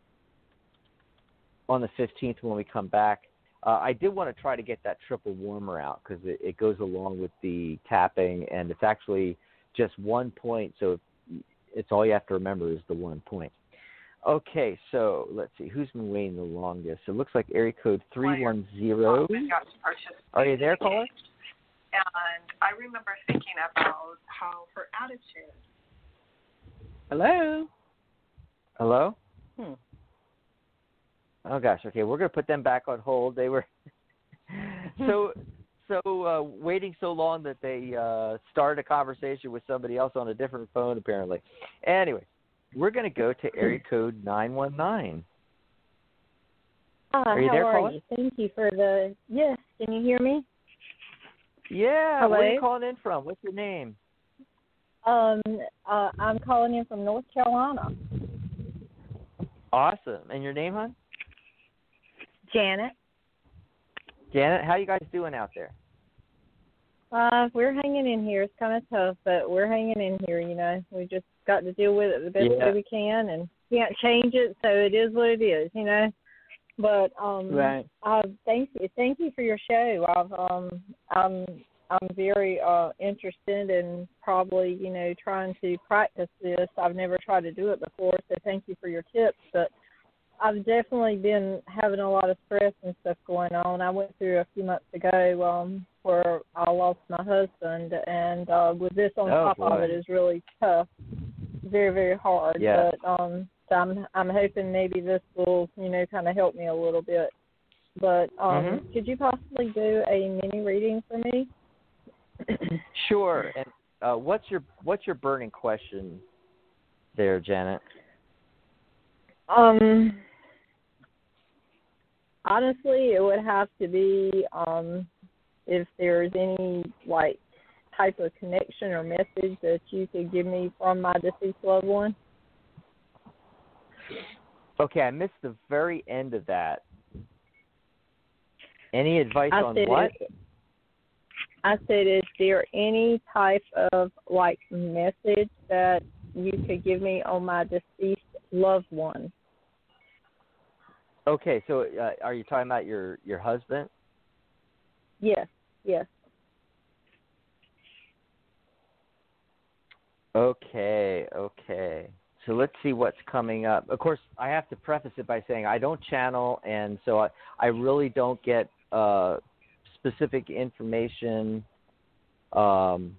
on the 15th when we come back. I did want to try to get that triple warmer out because it goes along with the tapping, and it's actually just 1 point, so it's all you have to remember is the 1 point. Okay, so let's see. Who's been waiting the longest? It looks like area code 310. Are you there, caller? And I remember thinking about how her attitude. Hello? Hello? Oh, gosh. Okay, we're going to put them back on hold. They were so waiting so long that they started a conversation with somebody else on a different phone, apparently. Anyway, we're going to go to area code 919. Are you there, caller? You? Thank you for the... Yes, can you hear me? Yeah. Hello? Where are you calling in from? What's your name? I'm calling in from North Carolina. Awesome. And your name, hon? Janet. Janet, how you guys doing out there? We're hanging in here. It's kind of tough, but we're hanging in here, We just got to deal with it the best way we can, and can't change it, so it is what it is, But right. Thank you for your show. I'm very interested in probably, trying to practice this. I've never tried to do it before, so thank you for your tips. But I've definitely been having a lot of stress and stuff going on. I went through a few months ago where I lost my husband, and with this on top of it is really tough, very, very hard. Yeah. But so I'm hoping maybe this will, kind of help me a little bit. But could you possibly do a mini reading for me? Sure. And what's your burning question there, Janet? Honestly, it would have to be if there's any type of connection or message that you could give me from my deceased loved one. Okay, I missed the very end of that. Any advice on what? I said, is there any type of message that you could give me on my deceased loved one? Okay, so are you talking about your husband? Yes. Okay. So let's see what's coming up. Of course, I have to preface it by saying I don't channel, and so I really don't get specific information from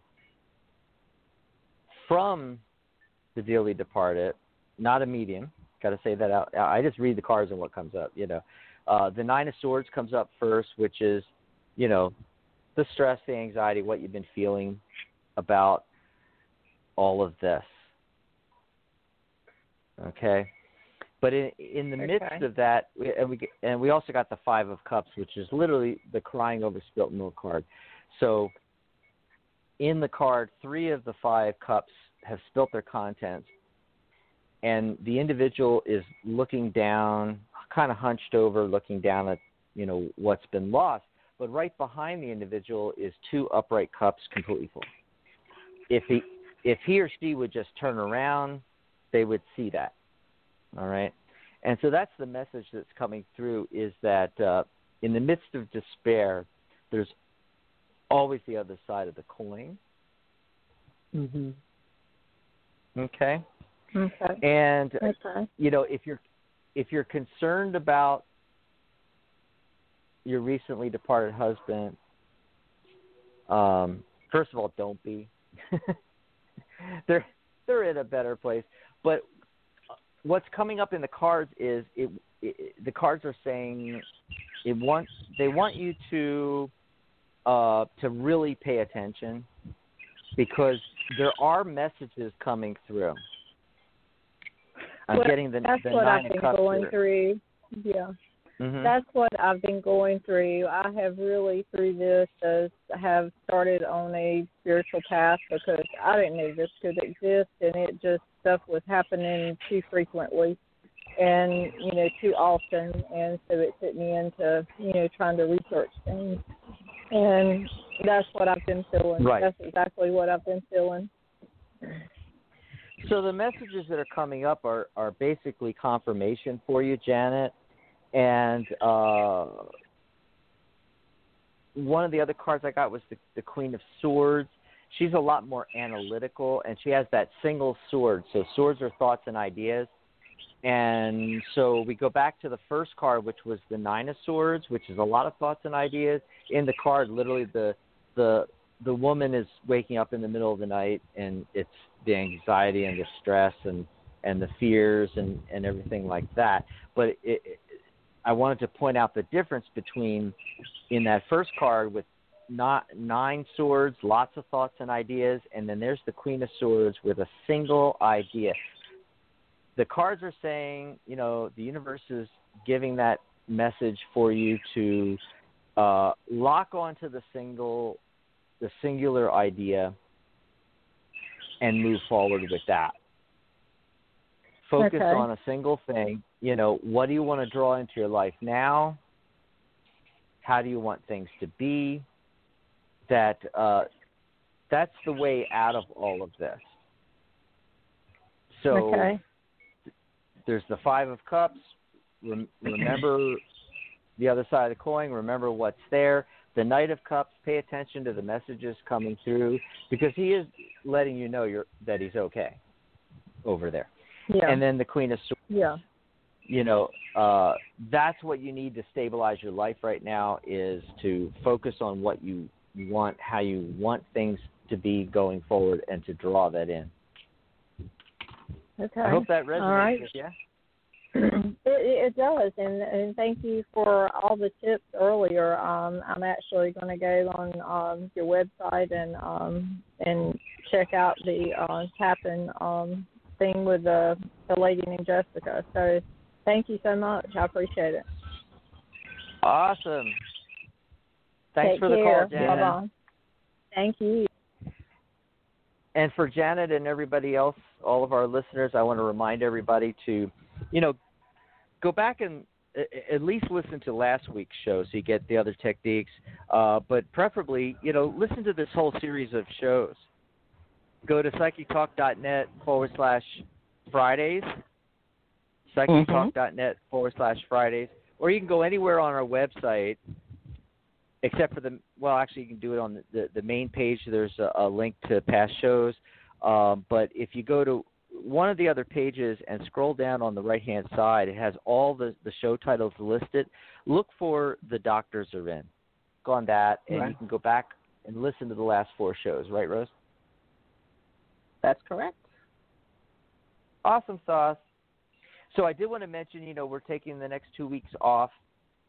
the dearly departed. Not a medium. Got to say that out. I just read the cards and what comes up, The Nine of Swords comes up first, which is, you know, the stress, the anxiety, what you've been feeling about all of this. Okay? But in the midst of that, we also got the Five of Cups, which is literally the crying over spilt milk card. So in the card, 3 of the 5 cups have spilt their contents, and the individual is looking down, kind of hunched over, looking down at, you know, what's been lost. But right behind the individual is 2 upright cups completely full. If he or she would just turn around, they would see that. All right? And so that's the message that's coming through, is that in the midst of despair, there's always the other side of the coin. Mm-hmm. Okay? Okay. And, you know, if you're concerned about your recently departed husband, first of all, don't be. They're in a better place. But what's coming up in the cards is the cards are saying they want you to really pay attention, because there are messages coming through. I'm getting the That's the what Nine I've of been Cups going here. through. Yeah. Mm-hmm. That's what I've been going through. I have really, through this, have started on a spiritual path, because I didn't know this could exist, and it just, stuff was happening too frequently and, you know, too often, and so it took me into, you know, trying to research things. And that's what I've been feeling. Right. That's exactly what I've been feeling. So the messages that are coming up are basically confirmation for you, Janet. And one of the other cards I got was the Queen of Swords. She's a lot more analytical, and she has that single sword. So swords are thoughts and ideas. And so we go back to the first card, which was the Nine of Swords, which is a lot of thoughts and ideas. In the card, literally the woman is waking up in the middle of the night, and it's the anxiety and the stress and the fears and everything like that. But I wanted to point out the difference between, in that first card with 9 swords, lots of thoughts and ideas, and then there's the Queen of Swords with a single idea. The cards are saying, you know, the universe is giving that message for you to lock onto the singular idea and move forward with that. Focus on a single thing. You know, what do you want to draw into your life now? How do you want things to be? That's the way out of all of this. So there's the Five of Cups. Remember the other side of the coin. Remember what's there. The Knight of Cups, pay attention to the messages coming through, because he is letting you know that he's okay over there. Yeah. And then the Queen of Swords. Yeah. You know, that's what you need to stabilize your life right now, is to focus on what you want, how you want things to be going forward, and to draw that in. Okay. I hope that resonates with you. It does, and thank you for all the tips earlier. I'm actually going to go on your website and check out the tapping thing with the lady named Jessica. So thank you so much. I appreciate it. Awesome. Thanks Take for the care. call, Janet. Bye-bye. Thank you. And for Janet and everybody else, all of our listeners, I want to remind everybody to, you know, go back and at least listen to last week's show so you get the other techniques. But preferably, you know, listen to this whole series of shows. Go to psychictalk.net/Fridays, psychictalk.net/Fridays, or you can go anywhere on our website except for actually you can do it on the main page. There's a link to past shows. But if you go to one of the other pages and scroll down on the right-hand side, it has all the show titles listed. Look for The Doctors Are In. Go on that, and you can go back and listen to the last 4 shows. Right, Rose? That's correct. Awesome sauce. So I did want to mention, you know, we're taking the next 2 weeks off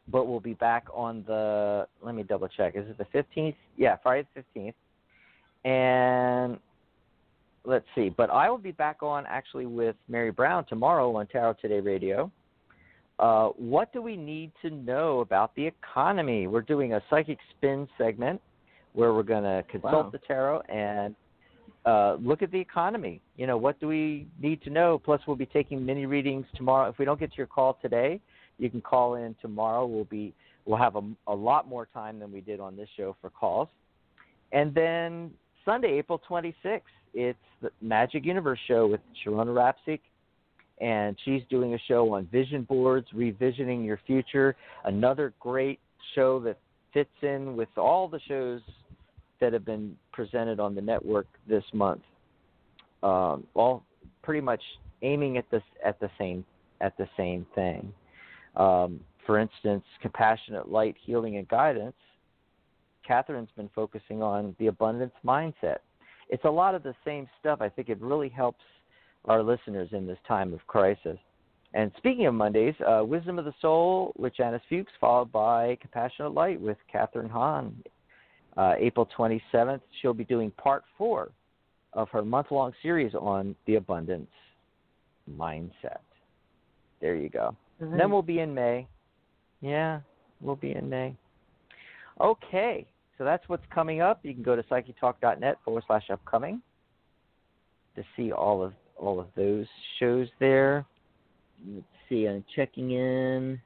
but we'll be back on the, let me double check. Is it the 15th? Yeah, Friday the 15th. And let's see. But I will be back on actually with Mary Brown tomorrow on Tarot Today Radio. What do we need to know about the economy? We're doing a psychic spin segment where we're going to consult the tarot and look at the economy. You know, what do we need to know? Plus, we'll be taking mini readings tomorrow. If we don't get to your call today, you can call in tomorrow. We'll have a lot more time than we did on this show for calls. And then Sunday, April 26th, it's the Magic Universe show with Sharona Rapsik, and she's doing a show on vision boards, revisiting your future. Another great show that fits in with all the shows that have been presented on the network this month. All pretty much aiming at the same thing. For instance, Compassionate Light, Healing and Guidance. Catherine's been focusing on the abundance mindset. It's a lot of the same stuff. I think it really helps our listeners in this time of crisis. And speaking of Mondays, Wisdom of the Soul with Janice Fuchs, followed by Compassionate Light with Catherine Hahn. April 27th, she'll be doing part 4 of her month-long series on the abundance mindset. There you go. Mm-hmm. Then we'll be in May. Yeah, we'll be in May. Okay, so that's what's coming up. You can go to psychetalk.net/upcoming to see all of those shows there. Let's see, I'm checking in.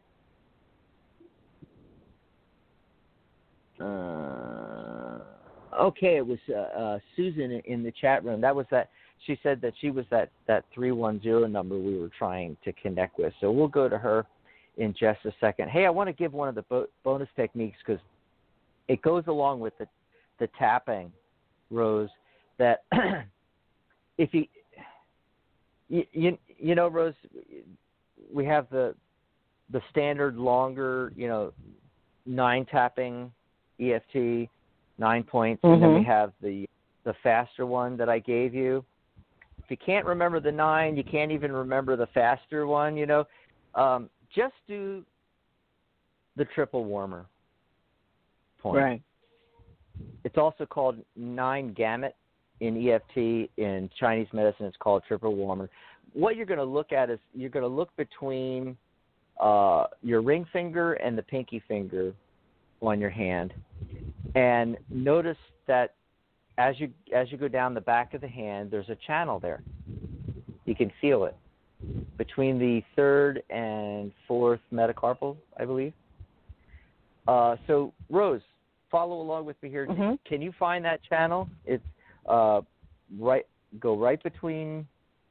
Okay, it was Susan in the chat room. That was that. She said that she was that 310 number we were trying to connect with. So we'll go to her in just a second. Hey, I want to give one of the bonus techniques because it goes along with the tapping, Rose. That if you know, Rose, we have the standard longer, 9 tapping EFT, 9 points, and then we have the faster one that I gave you. If you can't remember the 9, you can't even remember the faster one, just do the triple warmer point. Right. It's also called 9 gamut in EFT. In Chinese medicine, it's called triple warmer. What you're going to look at is you're going to look between your ring finger and the pinky finger on your hand, and notice that as you go down the back of the hand, there's a channel there. You can feel it between the 3rd and 4th metacarpal, I believe. So, Rose, follow along with me here. Mm-hmm. Can you find that channel? It's go right between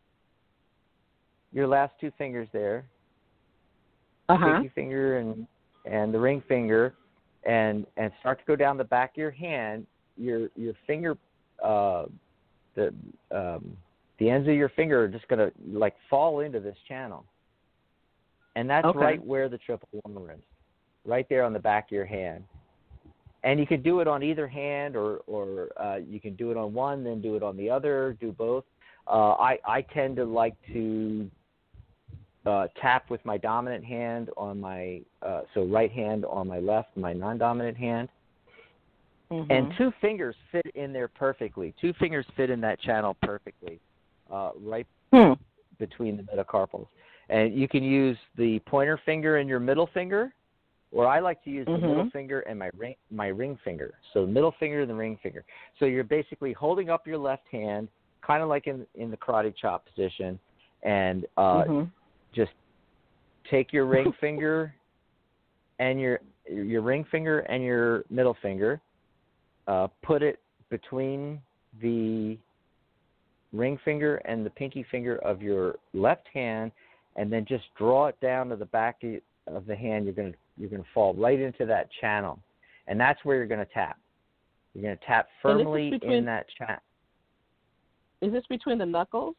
your last 2 fingers there, pinky finger and the ring finger, and start to go down the back of your hand. Your finger, the ends of your finger are just going to fall into this channel, and that's right where the triple warmer is, right there on the back of your hand. And you can do it on either hand, or you can do it on one, then do it on the other. Do both. I tend to like to tap with my dominant hand on my right hand on my left, my non-dominant hand. Mm-hmm. And 2 fingers fit in there perfectly. 2 fingers fit in that channel perfectly, right between the metacarpals. And you can use the pointer finger and your middle finger, or I like to use the middle finger and my ring finger. So the middle finger and the ring finger. So you're basically holding up your left hand, kind of like in the karate chop position, and just take your ring finger and your ring finger and your middle finger, put it between the ring finger and the pinky finger of your left hand, and then just draw it down to the back of the hand. You're going to fall right into that channel, and that's where you're going to tap. You're going to tap firmly in that channel. Is this between the knuckles?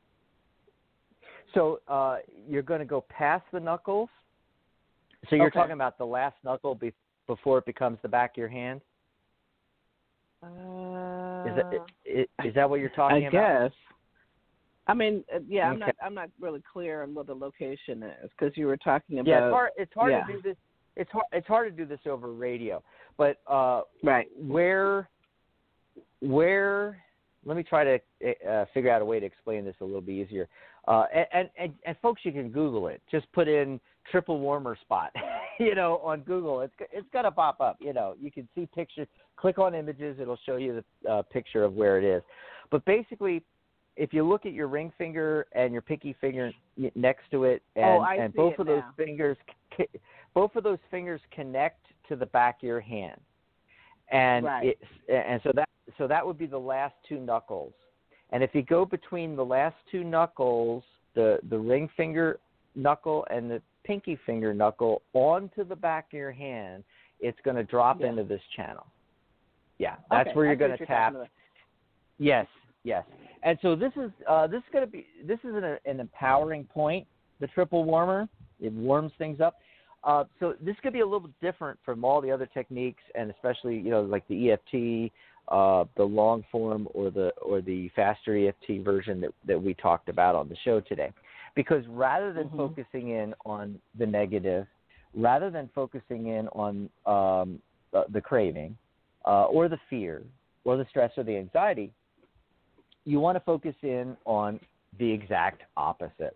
So you're going to go past the knuckles. So you're talking about the last knuckle before it becomes the back of your hand? Is that what you're talking about? I guess. I mean, yeah, I'm not really clear on what the location is, because you were talking about. Yeah, it's hard to do this. it's hard to do this over radio, but right. Where let me try to figure out a way to explain this a little bit easier. And folks, you can Google it. Just put in triple warmer spot, on Google. It's going to pop up. You can see pictures. Click on images. It'll show you the picture of where it is. But basically, if you look at your ring finger and your pinky finger next to it, and both of those fingers connect to the back of your hand, and right. so that would be the last two knuckles. And if you go between the last two knuckles, the ring finger knuckle and the pinky finger knuckle onto the back of your hand, it's going to drop into this channel. Yeah, that's where you're going to tap. Yes. And so this is an empowering point. The triple warmer, it warms things up. So this could be a little different from all the other techniques, and especially like the EFT, the long form or the faster EFT version that we talked about on the show today. Because rather than focusing in on the negative, rather than focusing in on the craving or the fear or the stress or the anxiety, you want to focus in on the exact opposite.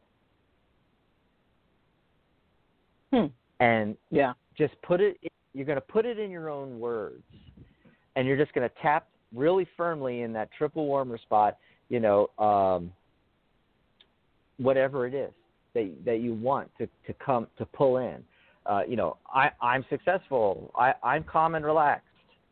And just you're going to put it in your own words, and you're just going to tap really firmly in that triple warmer spot, whatever it is that you want to pull in. I'm successful. I'm calm and relaxed.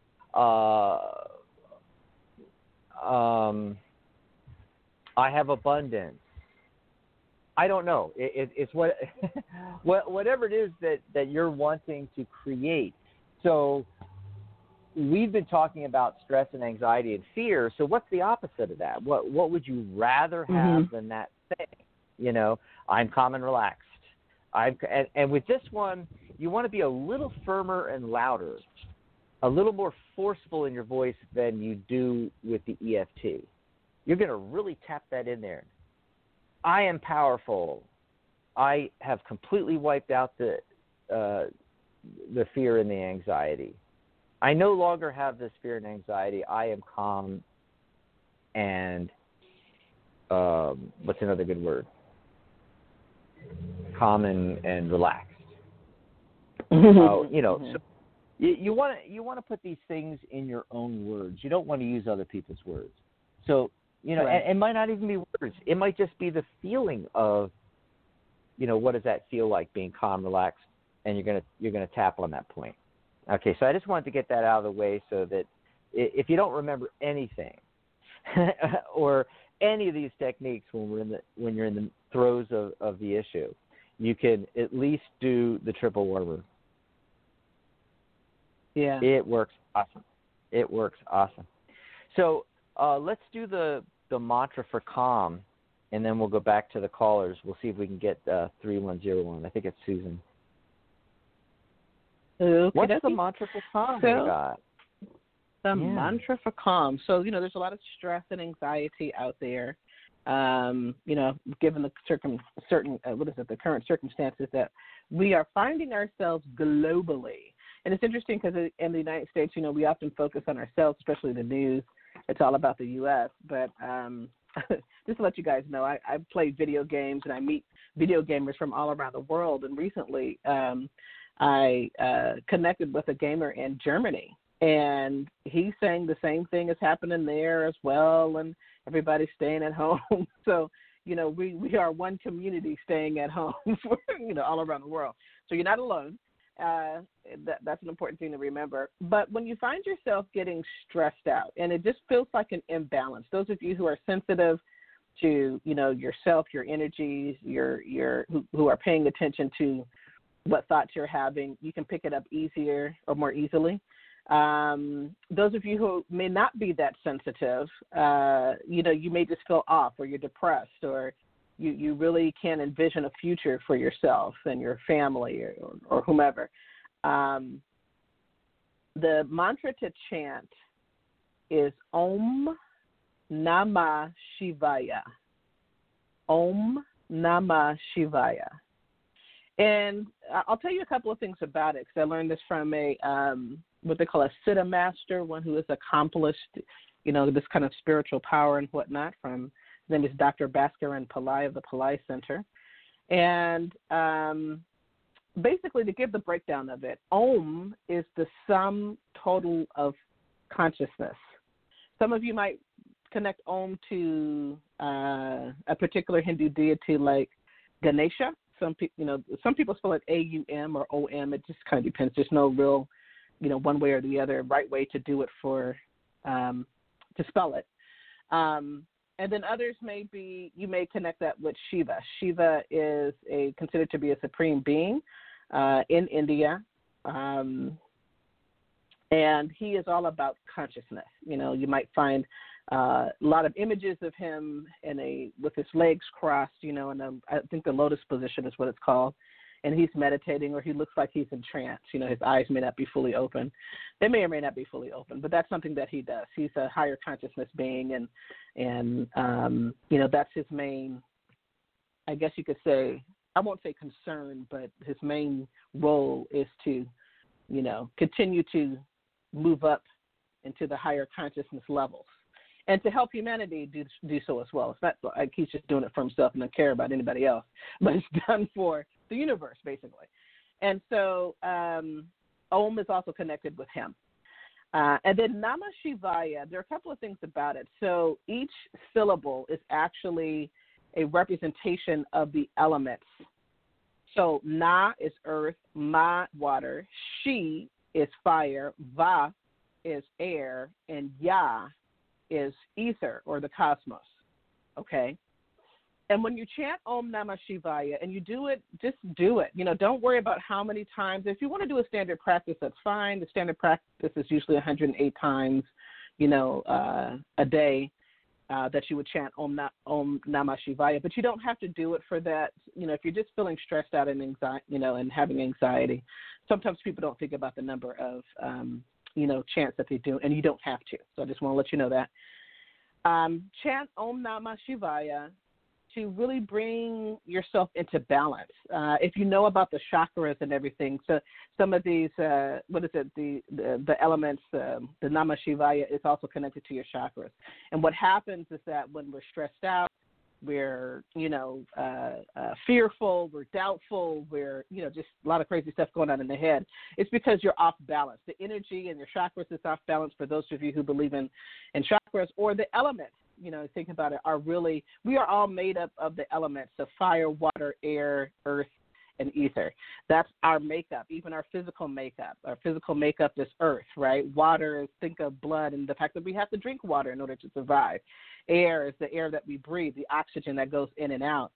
I have abundance. I don't know. It's whatever it is that you're wanting to create. So we've been talking about stress and anxiety and fear. So what's the opposite of that? What would you rather have than that thing? I'm calm and relaxed. And with this one, you want to be a little firmer and louder, a little more forceful in your voice than you do with the EFT. You're going to really tap that in there. I am powerful. I have completely wiped out the fear and the anxiety. I no longer have this fear and anxiety. I am calm and what's another good word? Calm and relaxed. So you want to put these things in your own words. You don't want to use other people's words. So and it might not even be words. It might just be the feeling of, what does that feel like being calm, relaxed, and you're gonna tap on that point. Okay, so I just wanted to get that out of the way so that if you don't remember anything or any of these techniques when you're in the throes of the issue, you can at least do the triple warmer. Yeah, it works awesome. So let's do the mantra for calm, and then we'll go back to the callers. We'll see if we can get 3101. I think it's Susan. What's the mantra for calm? The mantra for calm. So, there's a lot of stress and anxiety out there. Given the the current circumstances that we are finding ourselves globally. And it's interesting because in the United States, we often focus on ourselves, especially the news. It's all about the U.S. But just to let you guys know, I play video games and I meet video gamers from all around the world. And recently I connected with a gamer in Germany, and he's saying the same thing is happening there as well, and everybody's staying at home. So, we are one community staying at home for, all around the world. So you're not alone. That's an important thing to remember. But when you find yourself getting stressed out and it just feels like an imbalance, those of you who are sensitive to, yourself, your energies, who are paying attention to what thoughts you're having, you can pick it up easier or more easily. Those of you who may not be that sensitive, you may just feel off, or you're depressed, or you really can't envision a future for yourself and your family or whomever. The mantra to chant is Om Namah Shivaya. Om Namah Shivaya. And I'll tell you a couple of things about it because I learned this from a what they call a Siddha master, one who has accomplished, this kind of spiritual power and whatnot. His name is Dr. Bhaskaran Pillai of the Pillai Center. And basically, to give the breakdown of it, Om is the sum total of consciousness. Some of you might connect Om to a particular Hindu deity like Ganesha. Some people spell it A-U-M or O-M. It just kind of depends. There's no real, one way or the other right way to do it to spell it. And then others you may connect that with Shiva. Shiva is considered to be a supreme being in India. And he is all about consciousness. You might find a lot of images of him with his legs crossed, and I think the lotus position is what it's called. And he's meditating, or he looks like he's in trance. His eyes may not be fully open. They may or may not be fully open, but that's something that he does. He's a higher consciousness being, and that's his main, I guess you could say, I won't say concern, but his main role is to, continue to move up into the higher consciousness levels and to help humanity do so as well. It's not like he's just doing it for himself and doesn't care about anybody else, but it's done for the universe, basically. And so Om is also connected with him. And then Namah Shivaya, there are a couple of things about it. So each syllable is actually a representation of the elements. So Na is earth, Ma water, Shi is fire, Va is air, and Ya is ether or the cosmos. Okay? And when you chant Om Namah Shivaya and you do it, just do it. Don't worry about how many times. If you want to do a standard practice, that's fine. The standard practice is usually 108 times, a day that you would chant Om Namah Shivaya. But you don't have to do it for that. If you're just feeling stressed out and and having anxiety, sometimes people don't think about the number of, chants that they do, and you don't have to. So I just want to let you know that. Chant Om Namah Shivaya to really bring yourself into balance. If you know about the chakras and everything, so some of these, the elements, the Namah Shivaya is also connected to your chakras. And what happens is that when we're stressed out, we're, fearful, we're doubtful, we're, just a lot of crazy stuff going on in the head. It's because you're off balance. The energy in your chakras is off balance for those of you who believe in chakras, or the elements. Think about it, we are all made up of the elements of fire, water, air, earth, and ether. That's our makeup, even our physical makeup. Our physical makeup is earth, right? Water is, think of blood and the fact that we have to drink water in order to survive. Air is the air that we breathe, the oxygen that goes in and out.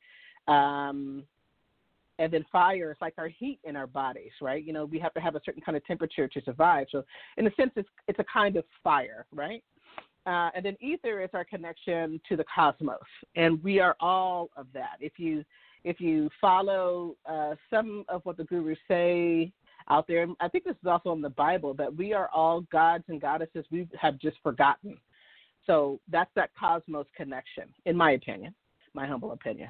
And then fire is like our heat in our bodies, right? We have to have a certain kind of temperature to survive. So in a sense, it's a kind of fire, right? And then ether is our connection to the cosmos, and we are all of that. If you follow some of what the gurus say out there, I think this is also in the Bible, that we are all gods and goddesses we have just forgotten. So that's that cosmos connection, in my opinion, my humble opinion.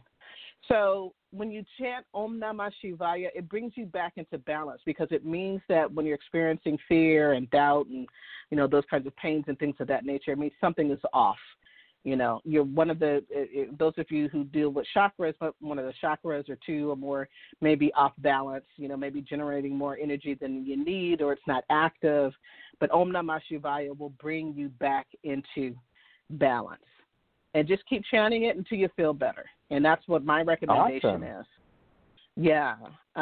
So when you chant Om Namah Shivaya, it brings you back into balance, because it means that when you're experiencing fear and doubt and, those kinds of pains and things of that nature, it means something is off. You're one of those of you who deal with chakras, but one of the chakras or two or more may be off balance, maybe generating more energy than you need, or it's not active. But Om Namah Shivaya will bring you back into balance. And just keep chanting it until you feel better. And that's what my recommendation is. Yeah.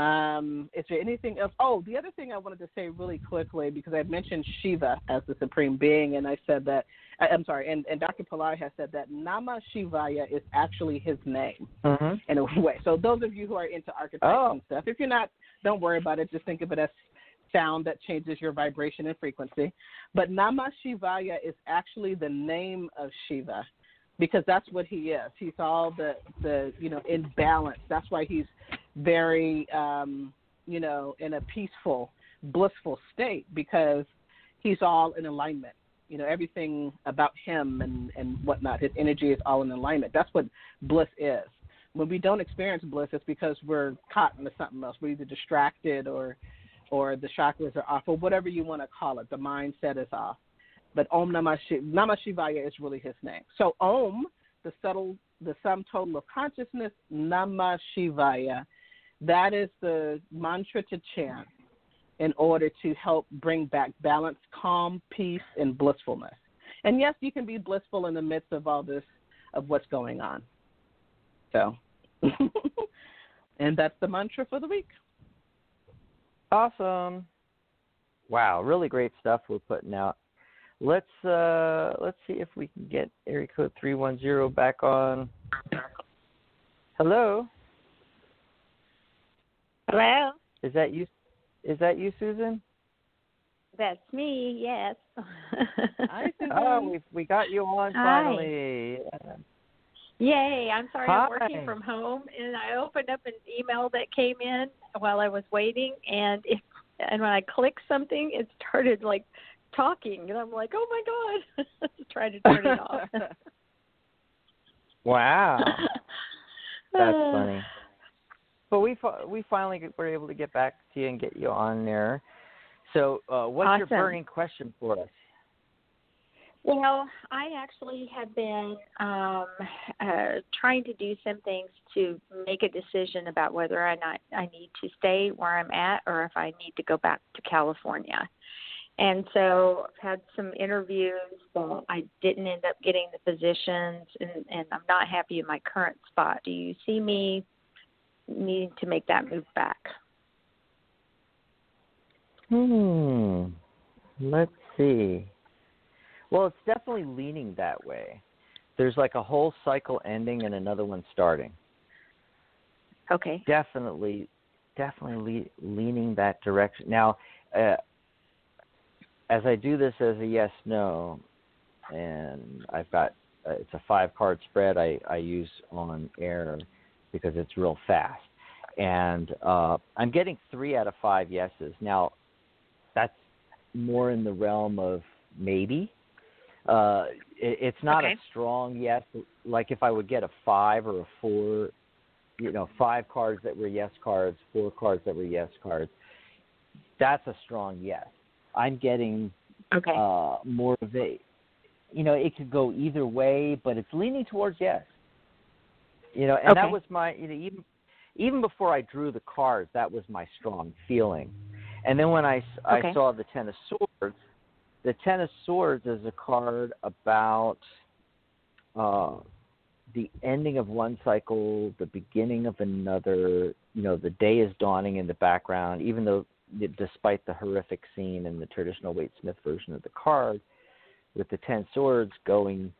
Is there anything else? Oh, the other thing I wanted to say really quickly, because I mentioned Shiva as the supreme being, and I said that, and Dr. Pillai has said that Namah Shivaya is actually his name in a way. So those of you who are into archetypes and stuff, if you're not, don't worry about it. Just think of it as sound that changes your vibration and frequency. But Namah Shivaya is actually the name of Shiva, because that's what he is. He's all the in balance. That's why he's very, in a peaceful, blissful state, because he's all in alignment. Everything about him and whatnot, his energy is all in alignment. That's what bliss is. when we don't experience bliss, it's because we're caught into something else. We're either distracted or the chakras are off, or whatever you want to call it. The mindset is off. But Om Namah Shivaya is really his name. So Om, the sum total of consciousness, Namah Shivaya, that is the mantra to chant in order to help bring back balance, calm, peace, and blissfulness. And yes, you can be blissful in the midst of all this, of what's going on. So, and that's the mantra for the week. Awesome. Wow, really great stuff we're putting out. Let's see if we can get area code 310 back on. Hello. Hello. Is that you? Is that you, Susan? That's me. Yes. Hi, Susan. Oh, we got you on finally. Yay! I'm sorry, Hi. I'm working from home, and I opened up an email that came in while I was waiting, and when I clicked something, it started like talking, and I'm like, oh my god! I tried to turn it off. Wow, that's funny. But we finally were able to get back to you and get you on there. So, what's Awesome. your burning question for us? Well, I actually have been trying to do some things to make a decision about whether or not I need to stay where I'm at or if I need to go back to California. And so I've had some interviews, but I didn't end up getting the positions, and I'm not happy in my current spot. Do you see me needing to make that move back? Let's see. Well, it's definitely leaning that way. There's like a whole cycle ending and another one starting. Okay. Definitely leaning that direction. Now, as I do this as a yes/no, and I've got it's a 5-card spread I use on air because it's real fast, and I'm getting 3 out of 5 yeses. Now, that's more in the realm of maybe. It's not a strong yes. Like if I would get a 5 or a 4, 5 cards that were yes cards, 4 cards that were yes cards, that's a strong yes. I'm getting more of a, it could go either way, but it's leaning towards yes. And that was my, even before I drew the cards, that was my strong feeling. And then when I saw the Ten of Swords, the Ten of Swords is a card about the ending of one cycle, the beginning of another. The day is dawning in the background, even though despite the horrific scene in the traditional Waite Smith version of the card, with the 10 swords going,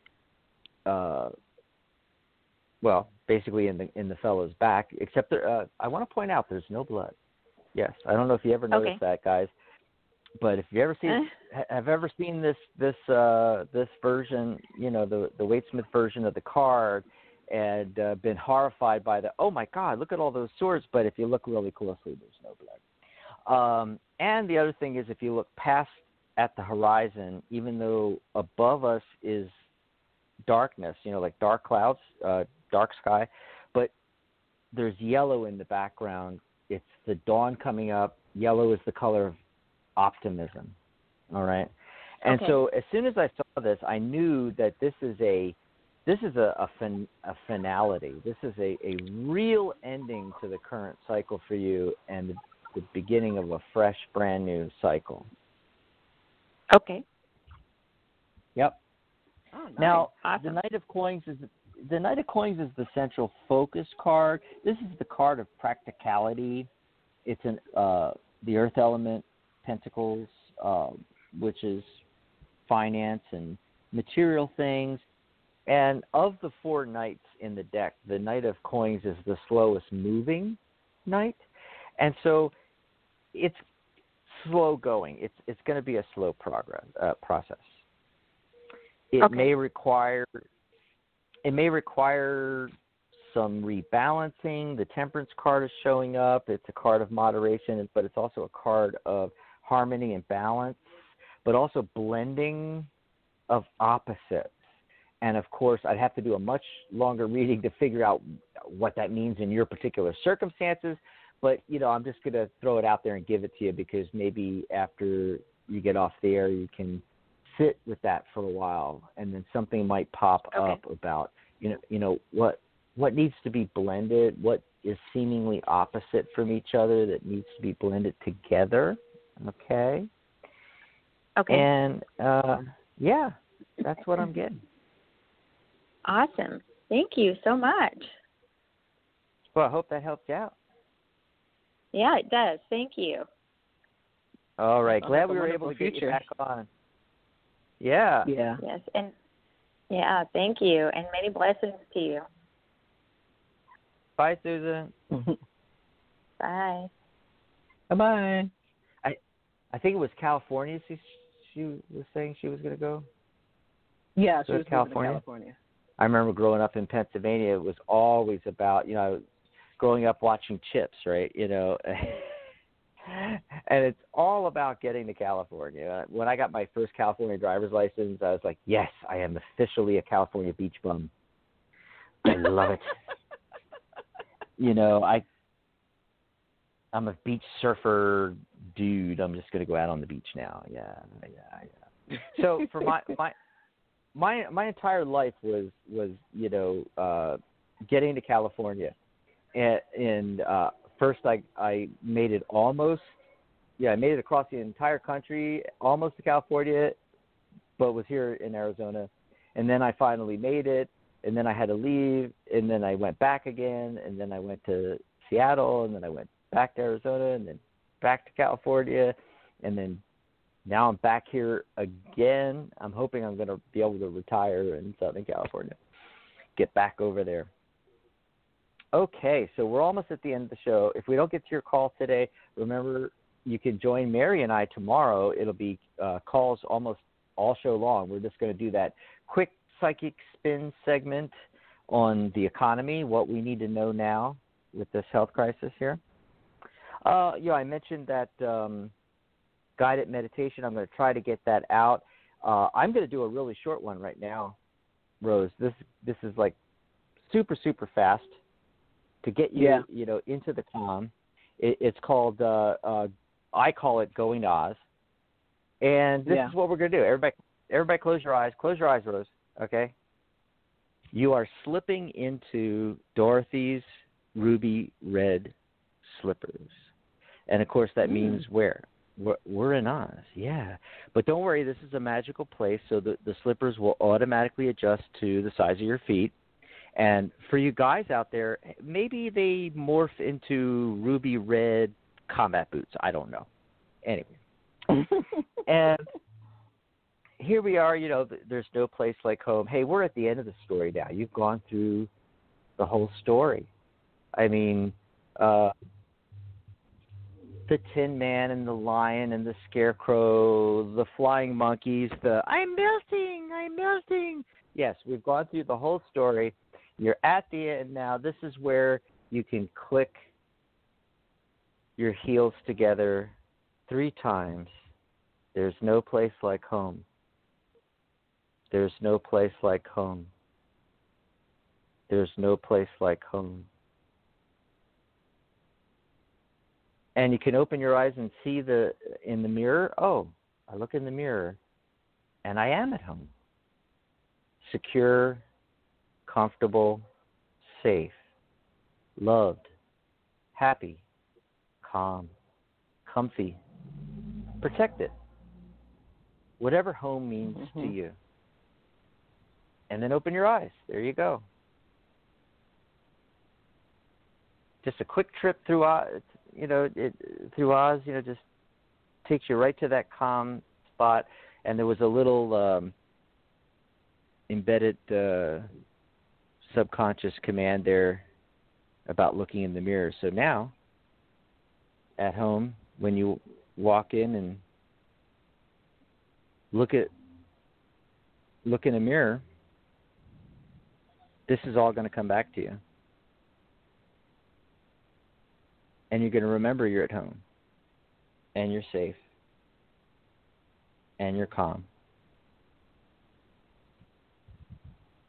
basically in the fellow's back, except I want to point out there's no blood. Yes, I don't know if you ever noticed that, guys, but if you ever seen this version, the Waite Smith version of the card, and been horrified by oh my God, look at all those swords. But if you look really closely, there's no blood. And the other thing is, if you look past at the horizon, even though above us is darkness, like dark clouds, dark sky, but there's yellow in the background. It's the dawn coming up. Yellow is the color of optimism. All right. And so as soon as I saw this, I knew that this is a finality. This is a real ending to the current cycle for you, and the beginning of a fresh, brand new cycle. Okay. Yep. Oh, nice. Now, awesome. the Knight of Coins is the central focus card. This is the card of practicality. It's the Earth element, Pentacles, which is finance and material things. And of the 4 knights in the deck, the Knight of Coins is the slowest moving knight, and so it's slow going. It's going to be a slow process. It may require some rebalancing. The Temperance card is showing up. It's a card of moderation, but it's also a card of harmony and balance, but also blending of opposites. And, of course, I'd have to do a much longer reading to figure out what that means in your particular circumstances. But, I'm just going to throw it out there and give it to you because maybe after you get off the air, you can sit with that for a while, and then something might pop up about, what needs to be blended, what is seemingly opposite from each other that needs to be blended together. Okay. Okay. And, that's what I'm getting. Awesome. Thank you so much. Well, I hope that helped you out. Yeah, it does. Thank you. All right. Well, Glad have a we were able to wonderful get you future. back on. Yeah. Yeah. Yes, and thank you, and many blessings to you. Bye, Susan. Bye. Bye-bye. I think it was California she was saying she was going to go. Yeah, she So was California? California. I remember growing up in Pennsylvania, it was always about, growing up watching Chips, right? And it's all about getting to California. When I got my first California driver's license, I was like, yes, I am officially a California beach bum. I love it. I'm a beach surfer dude. I'm just going to go out on the beach now. Yeah. So for my entire life was getting to California, and first I made it almost. Yeah, I made it across the entire country, almost to California, but was here in Arizona, and then I finally made it, and then I had to leave, and then I went back again, and then I went to Seattle, and then I went back to Arizona, and then back to California, and then now I'm back here again. I'm hoping I'm going to be able to retire in Southern California, get back over there. Okay, so we're almost at the end of the show. If we don't get to your call today, remember you can join Mary and I tomorrow. It'll be calls almost all show long. We're just going to do that quick psychic spin segment on the economy, what we need to know now with this health crisis here. I mentioned that guided meditation. I'm going to try to get that out. I'm going to do a really short one right now, Rose. This is like super, super fast to get you, into the calm. It's called, I call it Going to Oz. And this is what we're going to do. Everybody close your eyes. Close your eyes, Rose, okay? You are slipping into Dorothy's ruby red slippers. And, of course, that means where? We're in Oz, yeah. But don't worry, this is a magical place, so the slippers will automatically adjust to the size of your feet. And for you guys out there, maybe they morph into ruby red combat boots. I don't know. Anyway. And here we are, there's no place like home. Hey, we're at the end of the story now. You've gone through the whole story. I mean, the Tin Man and the Lion and the Scarecrow, the flying monkeys, I'm melting. Yes, we've gone through the whole story. You're at the end now. This is where you can click your heels together 3 times. There's no place like home. There's no place like home. There's no place like home. And you can open your eyes and see in the mirror. Oh, I look in the mirror, and I am at home. Secure, comfortable, safe, loved, happy, calm, comfy, protected. Whatever home means to you. And then open your eyes. There you go. Just a quick trip through Oz, through Oz, just takes you right to that calm spot. And there was a little embedded subconscious command there about looking in the mirror. So now, at home, when you walk in and look in a mirror, this is all going to come back to you. And you're going to remember you're at home. And you're safe. And you're calm.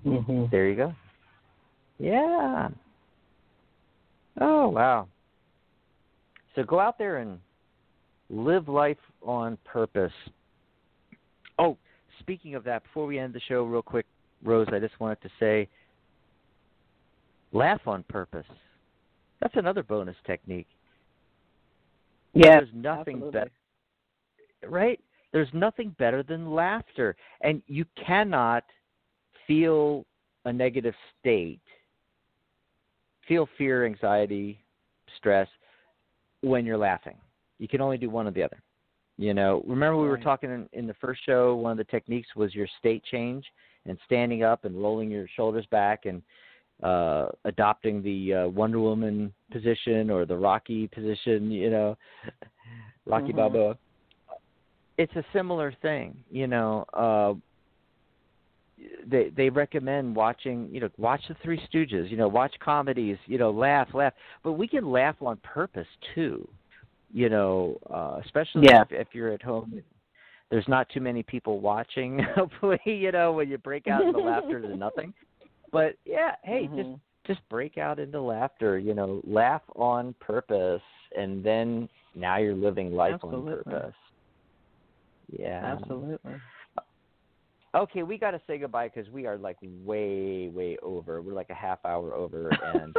Mm-hmm. There you go. Yeah. Oh, wow. So go out there and live life on purpose. Oh, speaking of that, before we end the show real quick, Rose, I just wanted to say, laugh on purpose. That's another bonus technique. Yeah, There's nothing absolutely. better, right? There's nothing better than laughter. And you cannot feel a negative state, feel fear, anxiety, stress when you're laughing. You can only do one or the other. You know, remember we were talking in the first show, one of the techniques was your state change and standing up and rolling your shoulders back and adopting the Wonder Woman position or the Rocky position, you know, Rocky Balboa. It's a similar thing, you know. They recommend watching, you know, watch the Three Stooges, you know, watch comedies, you know, laugh. But we can laugh on purpose too, you know, especially if you're at home. There's not too many people watching, hopefully, you know, when you break out into laughter to nothing. But, yeah, hey, just break out into laughter, you know, laugh on purpose, and then now you're living life on purpose. Yeah. Absolutely. Okay, we got to say goodbye because we are like way over. We're like a half hour over, and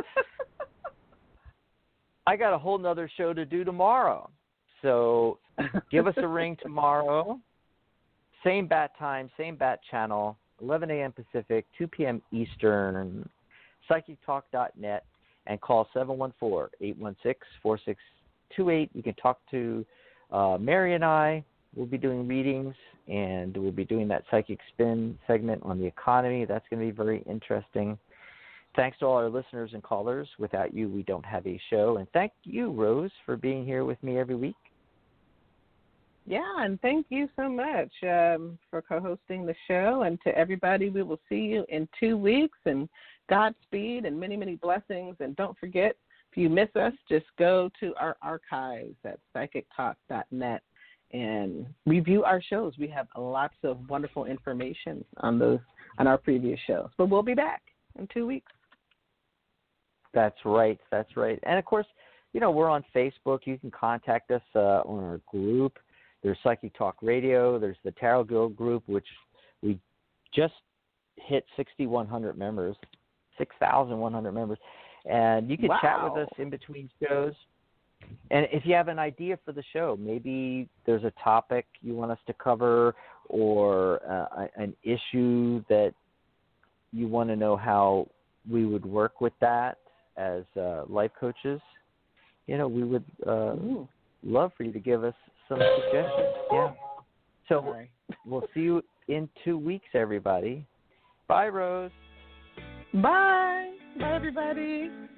I got a whole nother show to do tomorrow. So give us a ring tomorrow. Same bat time, same bat channel, 11 a.m. Pacific, 2 p.m. Eastern, psychictalk.net, and call 714-816-4628. You can talk to Mary and I. We'll be doing readings, and we'll be doing that Psychic Spin segment on the economy. That's going to be very interesting. Thanks to all our listeners and callers. Without you, we don't have a show. And thank you, Rose, for being here with me every week. Yeah, and thank you so much for co-hosting the show. And to everybody, we will see you in 2 weeks. And Godspeed and many, many blessings. And don't forget, if you miss us, just go to our archives at psychictalk.net. and review our shows. We have lots of wonderful information on our previous shows. But we'll be back in 2 weeks. That's right. And, of course, you know, we're on Facebook. You can contact us on our group. There's Psychic Talk Radio. There's the Tarot Guild group, which we just hit 6,100 members, 6,100 members. And you can chat with us in between shows. And if you have an idea for the show, maybe there's a topic you want us to cover or an issue that you want to know how we would work with that as life coaches, you know, we would love for you to give us some suggestions. Yeah. So we'll see you in 2 weeks, everybody. Bye, Rose. Bye. Bye, everybody.